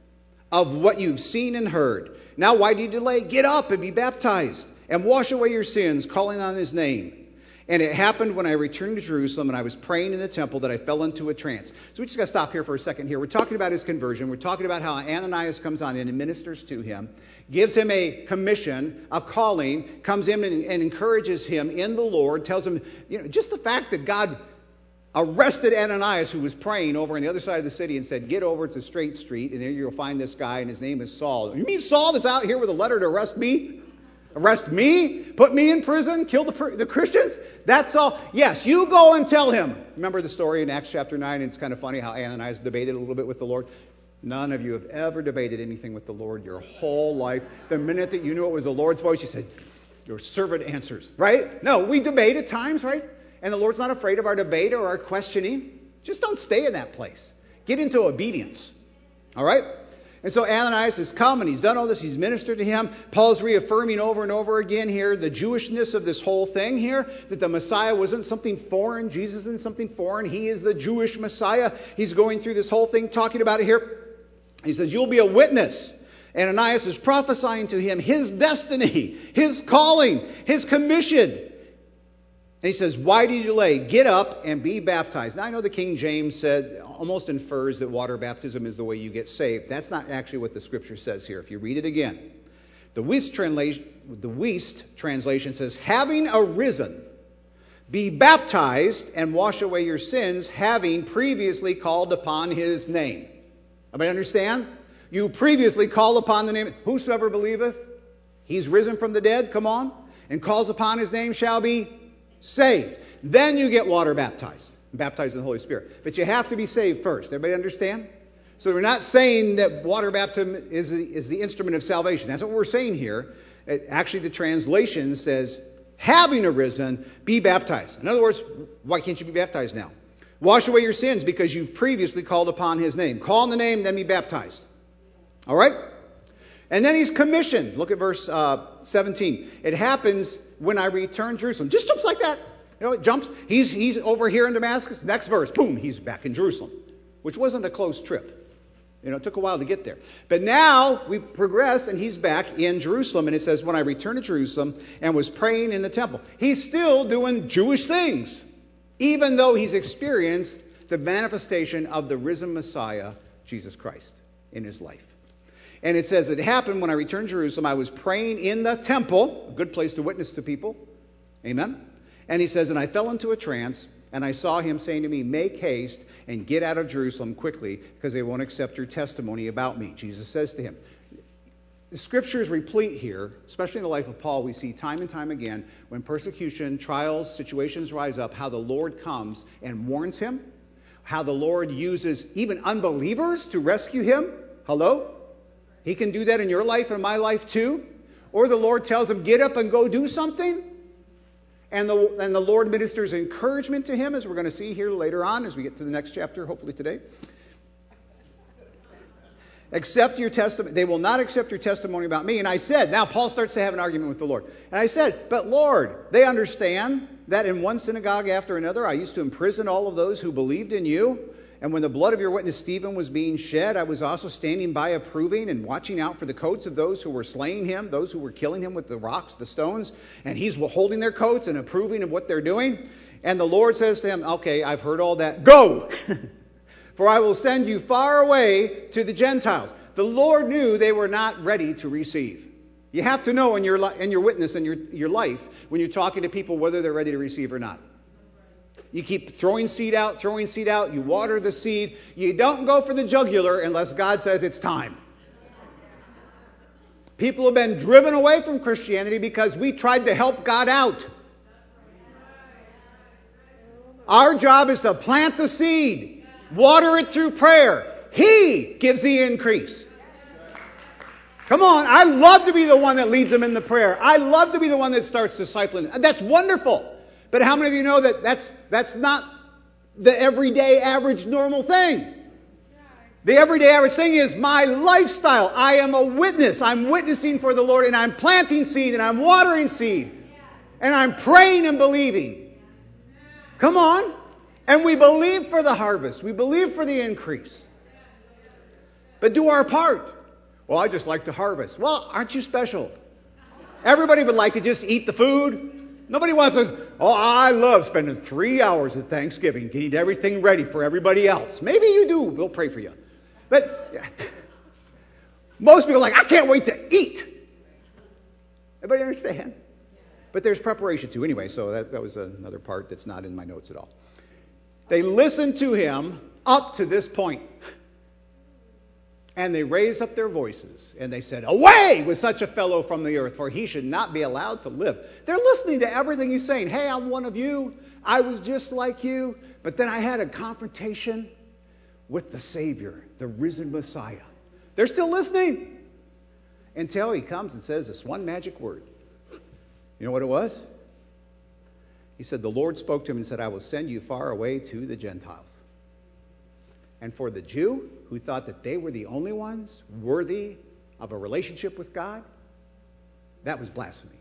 of what you've seen and heard. Now, why do you delay? Get up and be baptized and wash away your sins, calling on his name. And it happened when I returned to Jerusalem and I was praying in the temple that I fell into a trance. So we just got to stop here for a second here. We're talking about his conversion. We're talking about how Ananias comes on in and ministers to him, gives him a commission, a calling, comes in and, and encourages him in the Lord, tells him, you know, just the fact that God arrested Ananias, who was praying over on the other side of the city, and said, get over to Straight Street, and there you'll find this guy, and his name is Saul. You mean Saul that's out here with a letter to arrest me? Arrest me? Put me in prison? Kill the, the Christians? That's all. Yes, you go and tell him. Remember the story in Acts chapter nine? It's kind of funny how Ananias debated a little bit with the Lord. None of you have ever debated anything with the Lord your whole life. The minute that you knew it was the Lord's voice, you said, your servant answers. Right? No, we debate at times, right? And the Lord's not afraid of our debate or our questioning. Just don't stay in that place. Get into obedience. All right? And so Ananias has come and he's done all this. He's ministered to him. Paul's reaffirming over and over again here the Jewishness of this whole thing here, that the Messiah wasn't something foreign. Jesus isn't something foreign. He is the Jewish Messiah. He's going through this whole thing, talking about it here. He says, you'll be a witness. Ananias is prophesying to him his destiny, his calling, his commission. And he says, why do you delay? Get up and be baptized. Now, I know the King James said, almost infers that water baptism is the way you get saved. That's not actually what the scripture says here. If you read it again, the Wuest translation, the Wuest translation says, having arisen, be baptized and wash away your sins, having previously called upon his name. Everybody understand? You previously called upon the name. Whosoever believeth, he's risen from the dead, come on, and calls upon his name shall be saved. Then you get water baptized, baptized in the Holy Spirit. But you have to be saved first. Everybody understand? So we're not saying that water baptism is the, is the instrument of salvation. That's what we're saying here. It, actually, the translation says, having arisen, be baptized. In other words, why can't you be baptized now? Wash away your sins because you've previously called upon his name. Call on the name, then be baptized. All right? And then he's commissioned. Look at verse uh, seventeen. It happens when I return to Jerusalem. Just jumps like that. You know, it jumps. He's, he's over here in Damascus. Next verse, boom, he's back in Jerusalem, which wasn't a close trip. You know, it took a while to get there. But now we progress and he's back in Jerusalem. And it says, when I returned to Jerusalem and was praying in the temple. He's still doing Jewish things, even though he's experienced the manifestation of the risen Messiah, Jesus Christ, in his life. And it says, it happened when I returned to Jerusalem. I was praying in the temple, a good place to witness to people. Amen. And he says, and I fell into a trance, and I saw him saying to me, make haste and get out of Jerusalem quickly, because they won't accept your testimony about me. Jesus says to him. The scripture is replete here, especially in the life of Paul. We see time and time again when persecution, trials, situations rise up, how the Lord comes and warns him, how the Lord uses even unbelievers to rescue him. Hello? He can do that in your life and my life too. Or the Lord tells him, get up and go do something. And the, and the Lord ministers encouragement to him, as we're going to see here later on as we get to the next chapter, hopefully today. Accept your testimony. They will not accept your testimony about me. And I said, now Paul starts to have an argument with the Lord. And I said, but Lord, they understand that in one synagogue after another, I used to imprison all of those who believed in you. And when the blood of your witness Stephen was being shed, I was also standing by approving and watching out for the coats of those who were slaying him, those who were killing him with the rocks, the stones. And he's holding their coats and approving of what they're doing. And the Lord says to him, okay, I've heard all that. Go! For I will send you far away to the Gentiles. The Lord knew they were not ready to receive. You have to know in your li- in your witness and your, your life when you're talking to people whether they're ready to receive or not. You keep throwing seed out, throwing seed out. You water the seed. You don't go for the jugular unless God says it's time. People have been driven away from Christianity because we tried to help God out. Our job is to plant the seed, water it through prayer. He gives the increase. Come on, I love to be the one that leads them in the prayer. I love to be the one that starts discipling. That's wonderful. But how many of you know that that's, that's not the everyday average normal thing? The everyday average thing is my lifestyle. I am a witness. I'm witnessing for the Lord, and I'm planting seed, and I'm watering seed, and I'm praying and believing. Come on. And we believe for the harvest. We believe for the increase. But do our part. Well, I just like to harvest. Well, aren't you special? Everybody would like to just eat the food. Nobody wants to, oh, I love spending three hours at Thanksgiving getting everything ready for everybody else. Maybe you do. We'll pray for you. But yeah, most people are like, I can't wait to eat. Everybody understand? But there's preparation too. Anyway, so that, that was another part that's not in my notes at all. They listened to him up to this point. And they raised up their voices, and they said, away with such a fellow from the earth, for he should not be allowed to live. They're listening to everything he's saying. Hey, I'm one of you. I was just like you. But then I had a confrontation with the Savior, the risen Messiah. They're still listening until he comes and says this one magic word. You know what it was? He said, the Lord spoke to him and said, I will send you far away to the Gentiles. And for the Jew who thought that they were the only ones worthy of a relationship with God, that was blasphemy.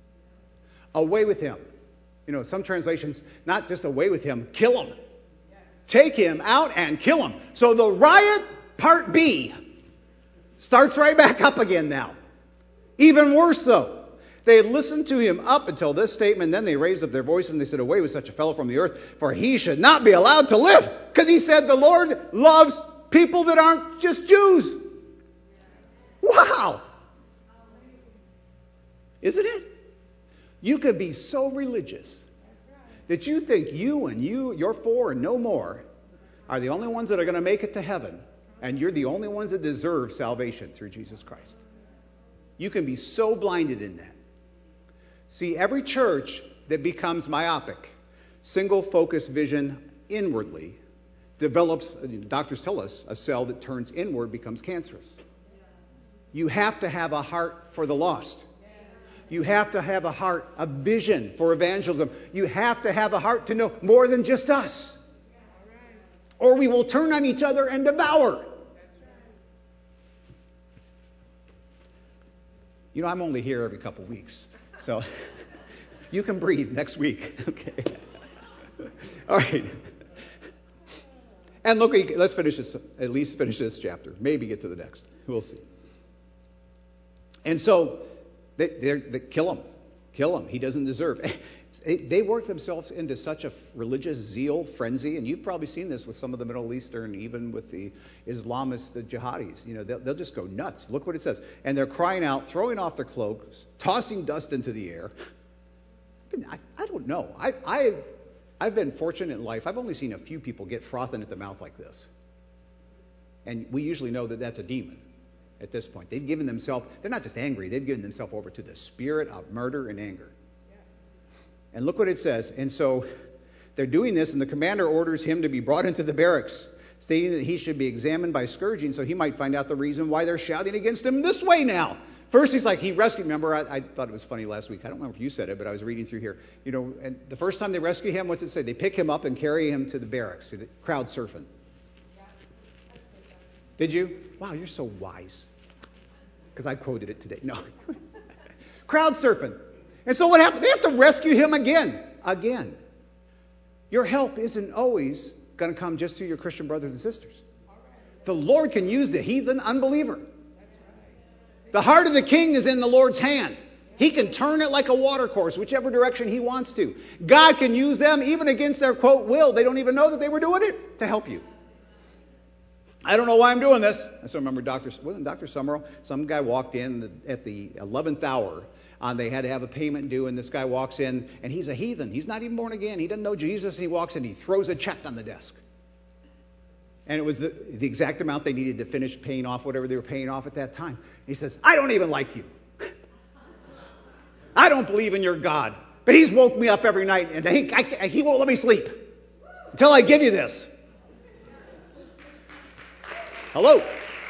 Away with him. You know, some translations, not just away with him, kill him. Take him out and kill him. So the riot, part B, starts right back up again now. Even worse though. They had listened to him up until this statement, then they raised up their voices and they said, away with such a fellow from the earth, for he should not be allowed to live. Because he said the Lord loves people that aren't just Jews. Wow. Isn't it? You could be so religious that you think you and you, your four and no more, are the only ones that are going to make it to heaven. And you're the only ones that deserve salvation through Jesus Christ. You can be so blinded in that. See, every church that becomes myopic, single-focused vision inwardly, develops, doctors tell us, a cell that turns inward becomes cancerous. You have to have a heart for the lost. You have to have a heart, a vision for evangelism. You have to have a heart to know more than just us. Or we will turn on each other and devour. You know, I'm only here every couple weeks. So you can breathe next week. Okay. All right. And look, let's finish this, at least finish this chapter. Maybe get to the next. We'll see. And so they, they kill him. Kill him. He doesn't deserve. They work themselves into such a religious zeal frenzy, and you've probably seen this with some of the Middle Eastern, even with the Islamists, the jihadis. You know, they'll, they'll just go nuts. Look what it says. And they're crying out, throwing off their cloaks, tossing dust into the air. I, I don't know. I, I, I've been fortunate in life. I've only seen a few people get frothing at the mouth like this. And we usually know that that's a demon at this point. They've given themselves, they're not just angry, they've given themselves over to the spirit of murder and anger. And look what it says. And so they're doing this, and the commander orders him to be brought into the barracks, stating that he should be examined by scourging so he might find out the reason why they're shouting against him this way now. First, he's like, he rescued, remember, I, I thought it was funny last week. I don't remember if you said it, but I was reading through here. You know, and the first time they rescue him, what's it say? They pick him up and carry him to the barracks, to the crowd surfing. Did you? Wow, you're so wise. Because I quoted it today. No. Crowd surfing. And so what happened? They have to rescue him again. Again. Your help isn't always going to come just to your Christian brothers and sisters. The Lord can use the heathen unbeliever. The heart of the king is in the Lord's hand. He can turn it like a water course, whichever direction he wants to. God can use them even against their, quote, will. They don't even know that they were doing it to help you. I don't know why I'm doing this. I still remember Doctor wasn't Doctor Summerall? Some guy walked in at the eleventh hour Uh, they had to have a payment due, and this guy walks in, and he's a heathen. He's not even born again. He doesn't know Jesus, and he walks in, and he throws a check on the desk. And it was the, the exact amount they needed to finish paying off whatever they were paying off at that time. He says, I don't even like you. I don't believe in your God. But he's woke me up every night, and he, I, he won't let me sleep until I give you this. Hello.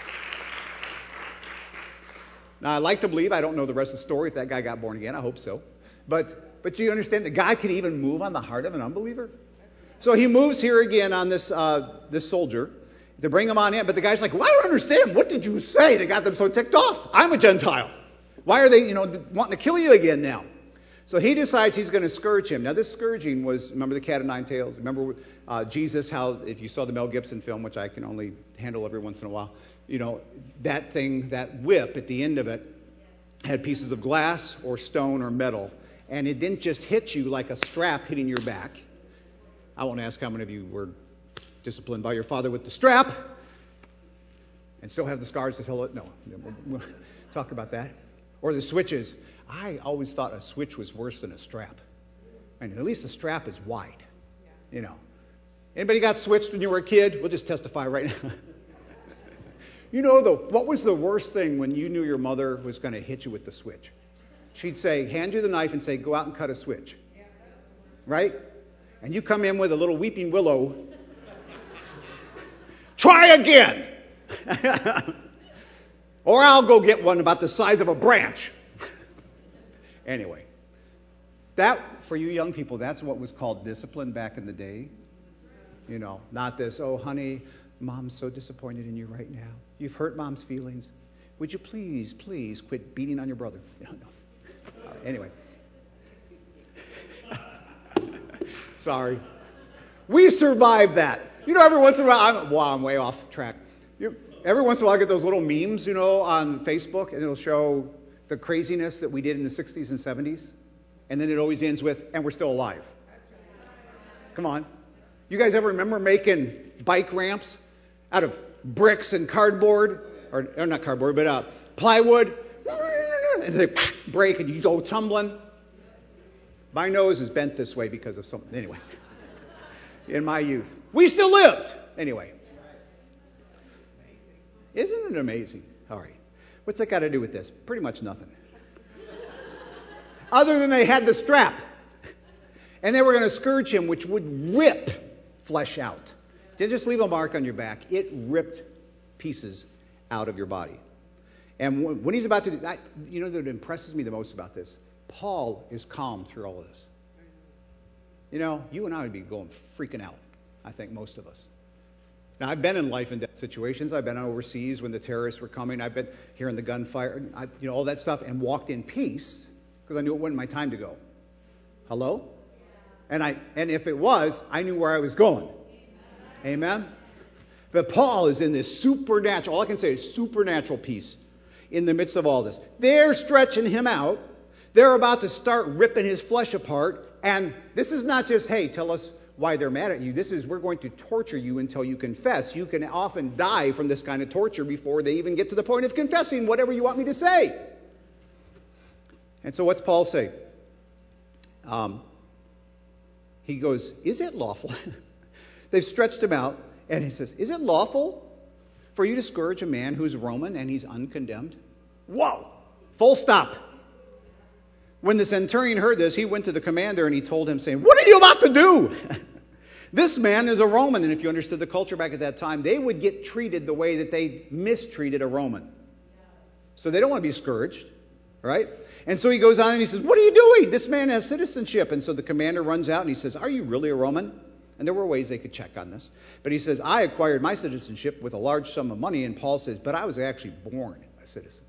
Now, I like to believe, I don't know the rest of the story, if that guy got born again. I hope so. But but you understand that God can even move on the heart of an unbeliever? So he moves here again on this uh, this soldier to bring him on in. But the guy's like, well, I don't understand. What did you say that got them so ticked off? I'm a Gentile. Why are they, you know, wanting to kill you again now? So he decides he's going to scourge him. Now, this scourging was, remember the cat of nine tails? Remember uh, Jesus, how, if you saw the Mel Gibson film, which I can only handle every once in a while, you know, that thing, that whip at the end of it had pieces of glass or stone or metal. And it didn't just hit you like a strap hitting your back. I won't ask how many of you were disciplined by your father with the strap and still have the scars to tell it. No, we'll talk about that. Or the switches. I always thought a switch was worse than a strap. I mean, at least the strap is wide. You know. Anybody got switched when you were a kid? We'll just testify right now. You know, the, what was the worst thing when you knew your mother was going to hit you with the switch? She'd say, hand you the knife and say, go out and cut a switch. Right? And you come in with a little weeping willow. Try again. Or I'll go get one about the size of a branch. Anyway, that, for you young people, that's what was called discipline back in the day. You know, not this, oh, honey, Mom's so disappointed in you right now. You've hurt Mom's feelings. Would you please, please quit beating on your brother? No, no. Uh, anyway. Sorry. We survived that. You know, every once in a while, I'm, wow, I'm way off track. You, every once in a while, I get those little memes, you know, on Facebook, and it'll show the craziness that we did in the sixties and seventies. And then it always ends with, and we're still alive. Come on. You guys ever remember making bike ramps out of bricks and cardboard? Or, or not cardboard, but uh, plywood? And they break and you go tumbling. My nose is bent this way because of something. Anyway. In my youth. We still lived. Anyway. Isn't it amazing? All right. What's that got to do with this? Pretty much nothing. Other than they had the strap. And they were going to scourge him, which would rip flesh out. It didn't just leave a mark on your back. It ripped pieces out of your body. And when he's about to do that, you know that impresses me the most about this? Paul is calm through all of this. You know, you and I would be going freaking out, I think most of us. Now, I've been in life and death situations. I've been overseas when the terrorists were coming. I've been hearing the gunfire, I, you know, all that stuff, and walked in peace because I knew it wasn't my time to go. Hello? And I, and if it was, I knew where I was going. Amen? But Paul is in this supernatural, all I can say is supernatural peace in the midst of all this. They're stretching him out. They're about to start ripping his flesh apart. And this is not just, hey, tell us why they're mad at you. This is, we're going to torture you until you confess. You can often die from this kind of torture before they even get to the point of confessing whatever you want me to say. And so what's Paul say? Um, he goes, is it lawful? They've stretched him out, and he says, is it lawful for you to scourge a man who's Roman and he's uncondemned? Whoa! Full stop. When the centurion heard this, he went to the commander and he told him, saying, what are you about to do? This man is a Roman. And if you understood the culture back at that time, they would get treated the way that they mistreated a Roman. So they don't want to be scourged, right? And so he goes on and he says, what are you doing? This man has citizenship. And so the commander runs out and he says, are you really a Roman? And there were ways they could check on this. But he says, I acquired my citizenship with a large sum of money. And Paul says, but I was actually born a citizen.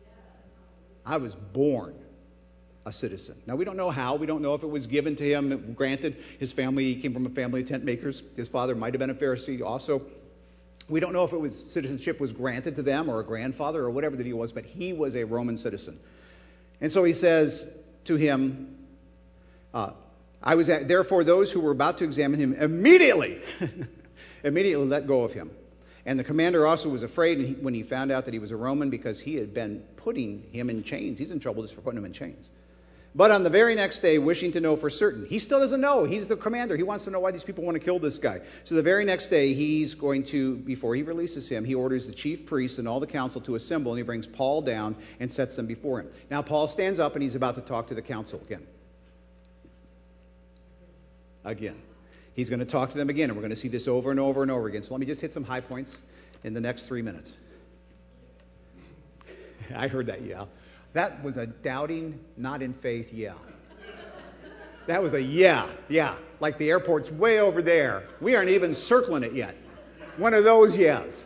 I was born a citizen. Now, we don't know how. We don't know if it was given to him. Granted, his family, he came from a family of tent makers. His father might have been a Pharisee also. We don't know if it was citizenship was granted to them or a grandfather or whatever that he was, but he was a Roman citizen. And so he says to him, uh, I was at, therefore those who were about to examine him immediately, immediately let go of him. And the commander also was afraid when he found out that he was a Roman because he had been putting him in chains. He's in trouble just for putting him in chains. But on the very next day, wishing to know for certain, he still doesn't know. He's the commander. He wants to know why these people want to kill this guy. So the very next day, he's going to, before he releases him, he orders the chief priests and all the council to assemble, and he brings Paul down and sets them before him. Now Paul stands up, and he's about to talk to the council again. Again. He's going to talk to them again, and we're going to see this over and over and over again. So let me just hit some high points in the next three minutes. I heard that, yeah. That was a doubting, not in faith, yeah. That was a yeah, yeah. Like the airport's way over there. We aren't even circling it yet. One of those yeahs.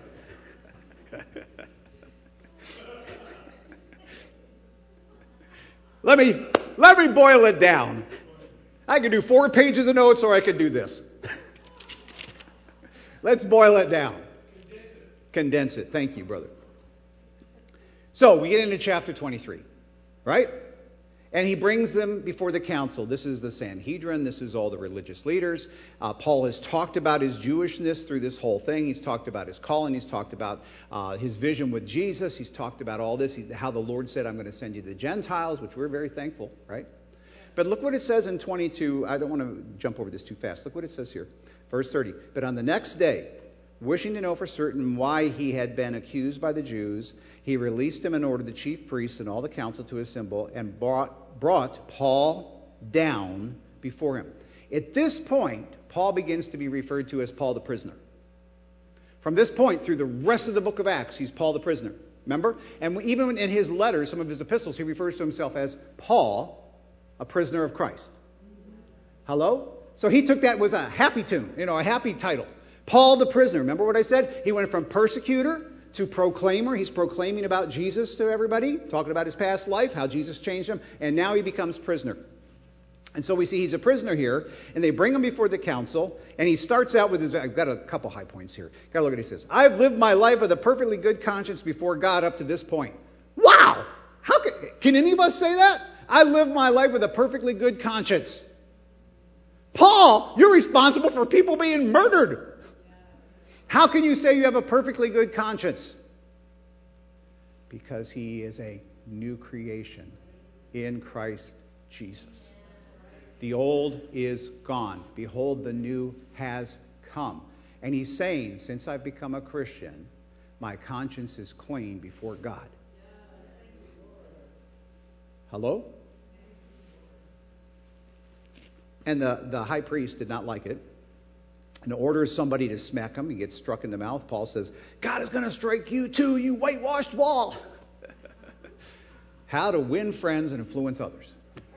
let me let me boil it down. I could do four pages of notes, or I could do this. Let's boil it down. Condense it. Condense it. Thank you, brother. So we get into chapter twenty-three, right? And he brings them before the council. This is the Sanhedrin. This is all the religious leaders. Uh, Paul has talked about his Jewishness through this whole thing. He's talked about his calling. He's talked about uh, his vision with Jesus. He's talked about all this, he, how the Lord said, I'm going to send you to the Gentiles, which we're very thankful, right? But look what it says in twenty-two. I don't want to jump over this too fast. Look what it says here. Verse thirty. But on the next day, wishing to know for certain why he had been accused by the Jews, he released him and ordered the chief priests and all the council to assemble and brought, brought Paul down before him. At this point, Paul begins to be referred to as Paul the prisoner. From this point through the rest of the book of Acts, he's Paul the prisoner. Remember? And even in his letters, some of his epistles, he refers to himself as Paul, a prisoner of Christ. Hello? So he took that was a happy tune, you know, a happy title. Paul the prisoner. Remember what I said? He went from persecutor to proclaimer. He's proclaiming about Jesus to everybody, talking about his past life, how Jesus changed him, and now he becomes prisoner. And so we see he's a prisoner here, and they bring him before the council, and he starts out with his, I've got a couple high points here. Got to look at what he says. I've lived my life with a perfectly good conscience before God up to this point. Wow! How can, can any of us say that? I lived my life with a perfectly good conscience. Paul, you're responsible for people being murdered. How can you say you have a perfectly good conscience? Because he is a new creation in Christ Jesus. The old is gone. Behold, the new has come. And he's saying, since I've become a Christian, my conscience is clean before God. Hello? And the, the high priest did not like it and orders somebody to smack him. He gets struck in the mouth. Paul says, God is going to strike you too, you whitewashed wall. How to win friends and influence others.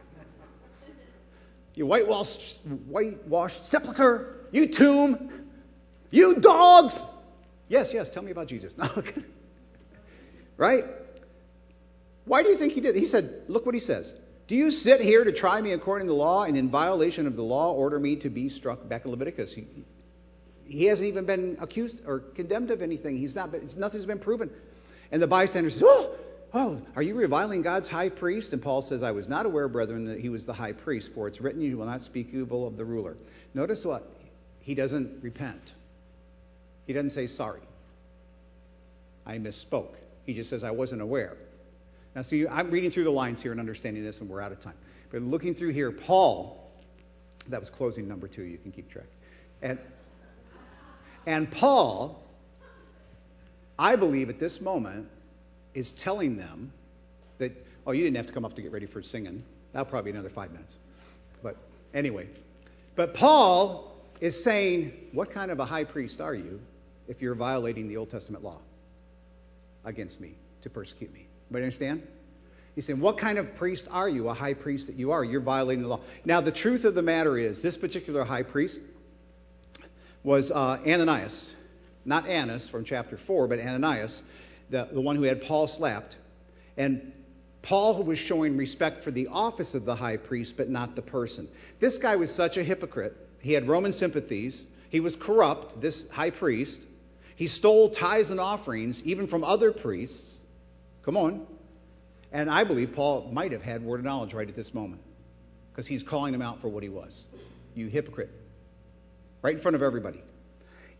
You whitewashed, whitewashed sepulcher, you tomb, you dogs. Yes, yes, tell me about Jesus. Right? Why do you think he did? He said, look what he says. Do you sit here to try me according to the law, and in violation of the law order me to be struck? Back in Leviticus, he, he hasn't even been accused or condemned of anything. He's not. It's, nothing's been proven. And the bystander says, "Oh, oh, are you reviling God's high priest?" And Paul says, "I was not aware, brethren, that he was the high priest. For it's written, you will not speak evil of the ruler." Notice what he doesn't repent. He doesn't say sorry. I misspoke. He just says, "I wasn't aware." Now, see, I'm reading through the lines here and understanding this, and we're out of time. But looking through here, Paul, that was closing number two, you can keep track. And, and Paul, I believe at this moment, is telling them that, oh, you didn't have to come up to get ready for singing. That'll probably be another five minutes. But anyway, but Paul is saying, what kind of a high priest are you if you're violating the Old Testament law against me to persecute me? Everybody understand? He's saying, what kind of priest are you, a high priest that you are? You're violating the law. Now, the truth of the matter is, this particular high priest was uh, Ananias. Not Annas from chapter four, but Ananias, the, the one who had Paul slapped. And Paul was showing respect for the office of the high priest, but not the person. This guy was such a hypocrite. He had Roman sympathies. He was corrupt, this high priest. He stole tithes and offerings, even from other priests. Come on. And I believe Paul might have had word of knowledge right at this moment, because he's calling him out for what he was. You hypocrite. Right in front of everybody.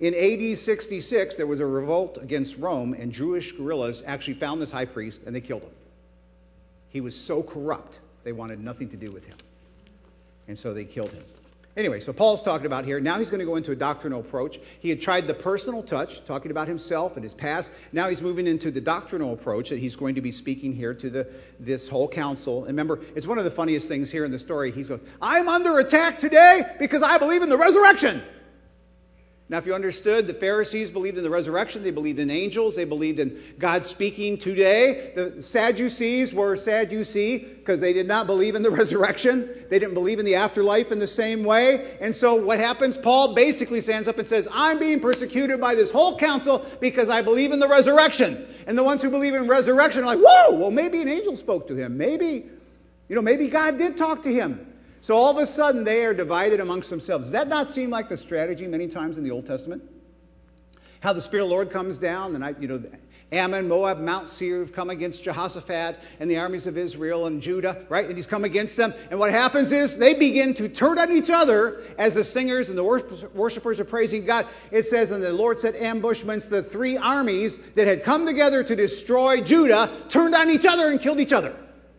In A D sixty-six, there was a revolt against Rome, and Jewish guerrillas actually found this high priest, and they killed him. He was so corrupt, they wanted nothing to do with him. And so they killed him. Anyway, so Paul's talking about here. Now he's going to go into a doctrinal approach. He had tried the personal touch, talking about himself and his past. Now he's moving into the doctrinal approach that he's going to be speaking here to the this whole council. And remember, it's one of the funniest things here in the story. He goes, I'm under attack today because I believe in the resurrection. Now, if you understood, the Pharisees believed in the resurrection. They believed in angels. They believed in God speaking today. The Sadducees were Sadducee because they did not believe in the resurrection. They didn't believe in the afterlife in the same way. And so what happens? Paul basically stands up and says, I'm being persecuted by this whole council because I believe in the resurrection. And the ones who believe in resurrection are like, whoa, well, maybe an angel spoke to him. Maybe, you know, maybe God did talk to him. So all of a sudden, they are divided amongst themselves. Does that not seem like the strategy many times in the Old Testament? How the Spirit of the Lord comes down, and I, you know, Ammon, Moab, Mount Seir have come against Jehoshaphat and the armies of Israel and Judah, right? And he's come against them. And what happens is they begin to turn on each other as the singers and the worshipers are praising God. It says, and the Lord set ambushments. The three armies that had come together to destroy Judah turned on each other and killed each other.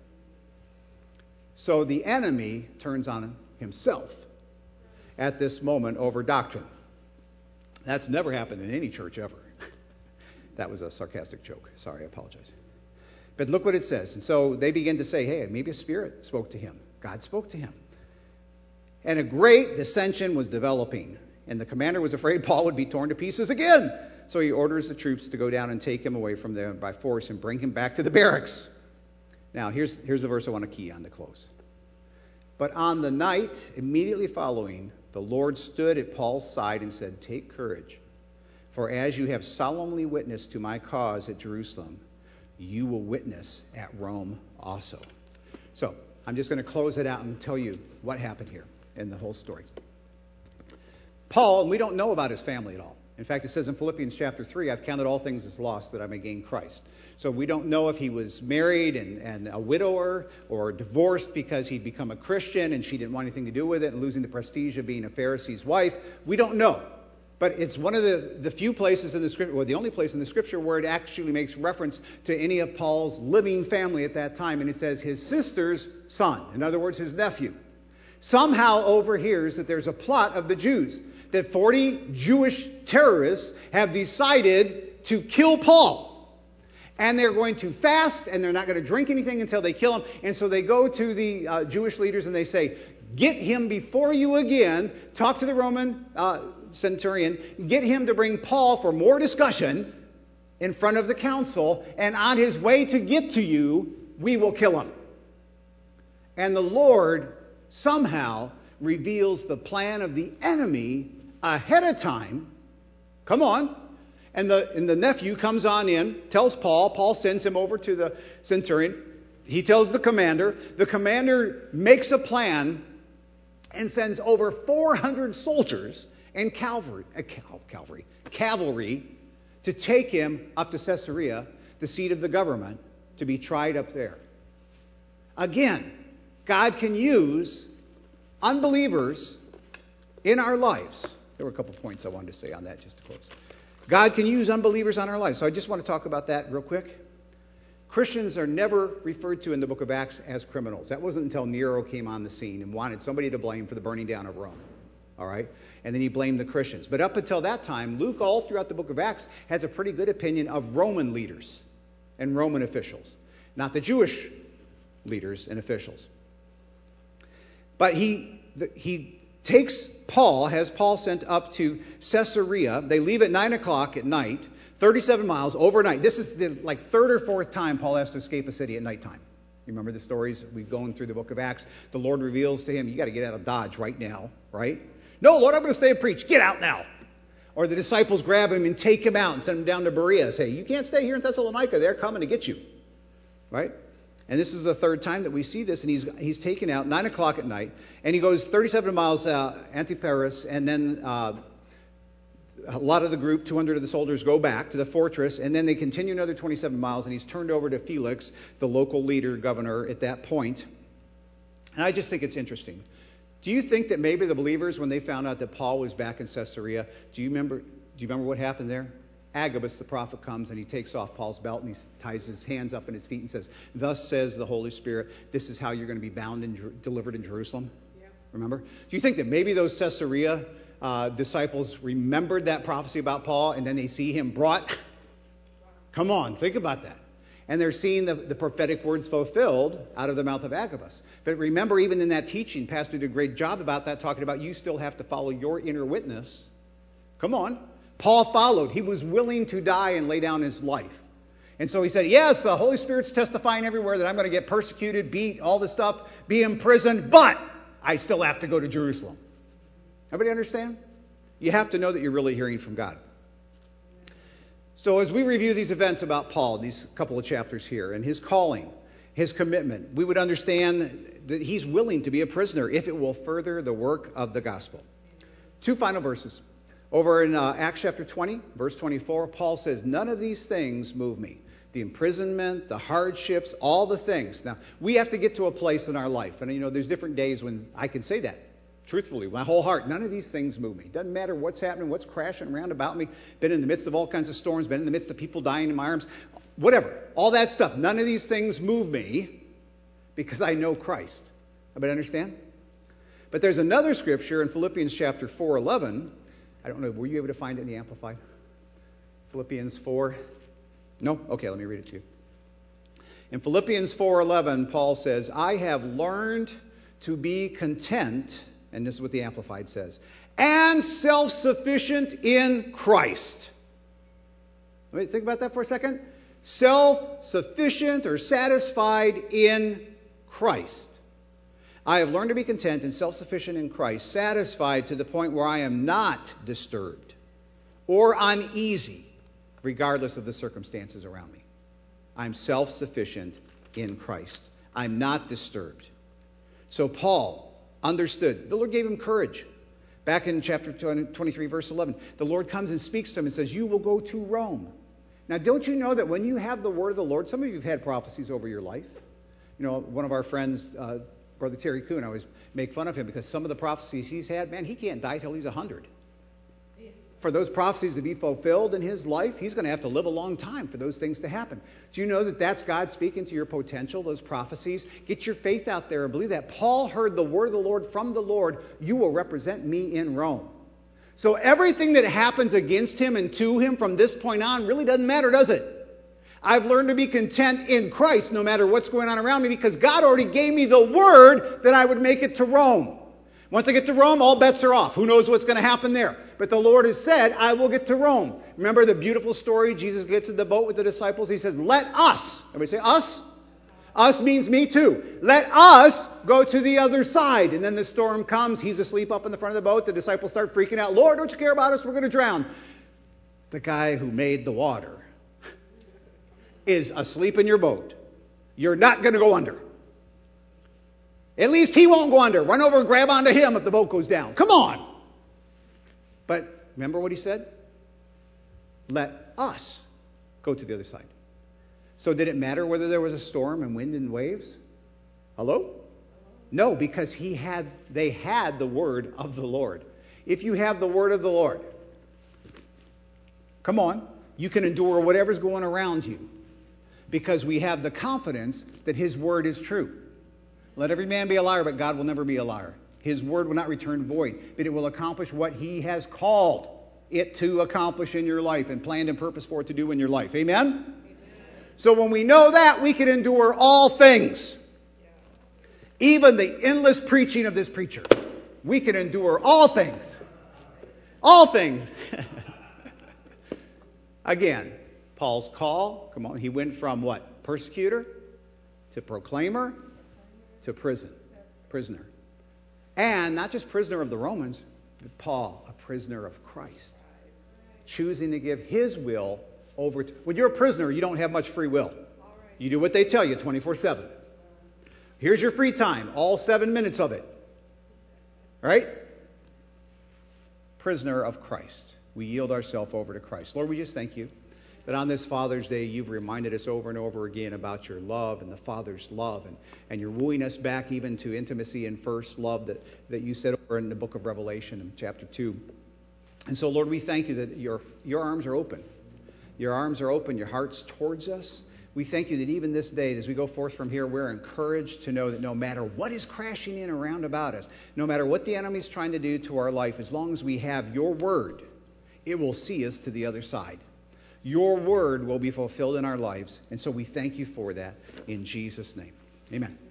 So the enemy turns on himself at this moment over doctrine. That's never happened in any church ever. That was a sarcastic joke. Sorry, I apologize. But look what it says. And so they begin to say, hey, maybe a spirit spoke to him. God spoke to him. And a great dissension was developing. And the commander was afraid Paul would be torn to pieces again. So he orders the troops to go down and take him away from there by force and bring him back to the barracks. Now, here's, here's the verse I want to key on to close. But on the night immediately following, the Lord stood at Paul's side and said, take courage, for as you have solemnly witnessed to my cause at Jerusalem, you will witness at Rome also. So, I'm just going to close it out and tell you what happened here in the whole story. Paul, and we don't know about his family at all. In fact, it says in Philippians chapter three, I've counted all things as lost that I may gain Christ. So we don't know if he was married and, and a widower or divorced because he'd become a Christian and she didn't want anything to do with it and losing the prestige of being a Pharisee's wife. We don't know. But it's one of the, the few places in the scripture, or the only place in the scripture where it actually makes reference to any of Paul's living family at that time. And it says his sister's son, in other words, his nephew, somehow overhears that there's a plot of the Jews, that forty Jewish terrorists have decided to kill Paul. And they're going to fast, and they're not going to drink anything until they kill him. And so they go to the uh, Jewish leaders and they say, get him before you again. Talk to the Roman uh, centurion. Get him to bring Paul for more discussion in front of the council. And on his way to get to you, we will kill him. And the Lord somehow reveals the plan of the enemy ahead of time. Come on. And the, and the nephew comes on in, tells Paul. Paul sends him over to the centurion. He tells the commander. The commander makes a plan and sends over four hundred soldiers and cavalry, uh, cal- cavalry, cavalry to take him up to Caesarea, the seat of the government, to be tried up there. Again, God can use unbelievers in our lives. There were a couple points I wanted to say on that just to close. God can use unbelievers on our lives. So I just want to talk about that real quick. Christians are never referred to in the book of Acts as criminals. That wasn't until Nero came on the scene and wanted somebody to blame for the burning down of Rome. All right? And then he blamed the Christians. But up until that time, Luke, all throughout the book of Acts, has a pretty good opinion of Roman leaders and Roman officials, not the Jewish leaders and officials. But he he takes Paul, has Paul sent up to Caesarea. They leave at nine o'clock at night, thirty-seven miles overnight. This is the like third or fourth time Paul has to escape a city at nighttime. You remember the stories we've gone through the book of Acts? The Lord reveals to him, you got to get out of Dodge right now, right? No, Lord, I'm going to stay and preach. Get out now. Or the disciples grab him and take him out and send him down to Berea. Say, you can't stay here in Thessalonica. They're coming to get you. Right? And this is the third time that we see this, and he's he's taken out nine o'clock at night, and he goes thirty-seven miles uh, Antiparis, and then uh, a lot of the group, two hundred of the soldiers, go back to the fortress, and then they continue another twenty-seven miles, and he's turned over to Felix, the local leader, governor, at that point. And I just think it's interesting. Do you think that maybe the believers, when they found out that Paul was back in Caesarea, do you remember, you remember what happened there? Agabus, the prophet, comes and he takes off Paul's belt and he ties his hands up in his feet and says, "Thus says the Holy Spirit, this is how you're going to be bound and Jer- delivered in Jerusalem." Yeah. Remember? Do you think that maybe those Caesarea uh, disciples remembered that prophecy about Paul and then they see him brought? Come on, think about that. And they're seeing the, the prophetic words fulfilled out of the mouth of Agabus. But remember, even in that teaching, Pastor did a great job about that, talking about you still have to follow your inner witness. Come on. Paul followed. He was willing to die and lay down his life. And so he said, yes, the Holy Spirit's testifying everywhere that I'm going to get persecuted, beat, all this stuff, be imprisoned, but I still have to go to Jerusalem. Everybody understand? You have to know that you're really hearing from God. So as we review these events about Paul, these couple of chapters here, and his calling, his commitment, we would understand that he's willing to be a prisoner if it will further the work of the gospel. Two final verses. Over in uh, Acts chapter twenty, verse twenty-four, Paul says, "None of these things move me." The imprisonment, the hardships, all the things. Now, we have to get to a place in our life. And, you know, there's different days when I can say that, truthfully, my whole heart. None of these things move me. Doesn't matter what's happening, what's crashing around about me. Been in the midst of all kinds of storms, been in the midst of people dying in my arms. Whatever. All that stuff. None of these things move me because I know Christ. Everybody understand? But there's another scripture in Philippians chapter four eleven. I don't know, were you able to find it in the Amplified? Philippians four? No? Okay, let me read it to you. In Philippians four eleven, Paul says, "I have learned to be content," and this is what the Amplified says, "and self-sufficient in Christ." Let me think about that for a second. Self-sufficient or satisfied in Christ. I have learned to be content and self-sufficient in Christ, satisfied to the point where I am not disturbed or uneasy, regardless of the circumstances around me. I'm self-sufficient in Christ. I'm not disturbed. So Paul understood. The Lord gave him courage. Back in chapter twenty-three, verse eleven, the Lord comes and speaks to him and says, "You will go to Rome." Now, don't you know that when you have the word of the Lord, some of you have had prophecies over your life. You know, one of our friends, uh, Brother Terry Kuhn, I always make fun of him because some of the prophecies he's had, man, he can't die till he's one hundred. For those prophecies to be fulfilled in his life, he's going to have to live a long time for those things to happen. Do you know that that's God speaking to your potential, those prophecies? Get your faith out there and believe that. Paul heard the word of the Lord from the Lord, "You will represent me in Rome." So everything that happens against him and to him from this point on really doesn't matter, does it? I've learned to be content in Christ no matter what's going on around me because God already gave me the word that I would make it to Rome. Once I get to Rome, all bets are off. Who knows what's going to happen there? But the Lord has said, I will get to Rome. Remember the beautiful story? Jesus gets in the boat with the disciples. He says, "Let us." Everybody say, us? Us means me too. Let us go to the other side. And then the storm comes. He's asleep up in the front of the boat. The disciples start freaking out. "Lord, don't you care about us? We're going to drown." The guy who made the water is asleep in your boat. You're not going to go under. At least he won't go under. Run over and grab onto him if the boat goes down. Come on. But remember what he said? Let us go to the other side. So did it matter whether there was a storm and wind and waves? Hello? No, because he had, they had the word of the Lord. If you have the word of the Lord, come on, you can endure whatever's going around you because we have the confidence that his word is true. Let every man be a liar, but God will never be a liar. His word will not return void, but it will accomplish what he has called it to accomplish in your life and planned and purposed for it to do in your life. Amen? Amen. So when we know that, we can endure all things. Even the endless preaching of this preacher. We can endure all things. All things. Again, Paul's call, come on, he went from what? Persecutor to proclaimer to prison, prisoner. And not just prisoner of the Romans, but Paul, a prisoner of Christ. Choosing to give his will over to... When you're a prisoner, you don't have much free will. You do what they tell you twenty-four seven. Here's your free time, all seven minutes of it. Right? Prisoner of Christ. We yield ourselves over to Christ. Lord, we just thank you that on this Father's Day, you've reminded us over and over again about your love and the Father's love. And, and you're wooing us back even to intimacy and first love that, that you said over in the book of Revelation in chapter two. And so, Lord, we thank you that your, your arms are open. Your arms are open, your heart's towards us. We thank you that even this day, as we go forth from here, we're encouraged to know that no matter what is crashing in around about us, no matter what the enemy's trying to do to our life, as long as we have your word, it will see us to the other side. Your word will be fulfilled in our lives. And so we thank you for that in Jesus' name. Amen.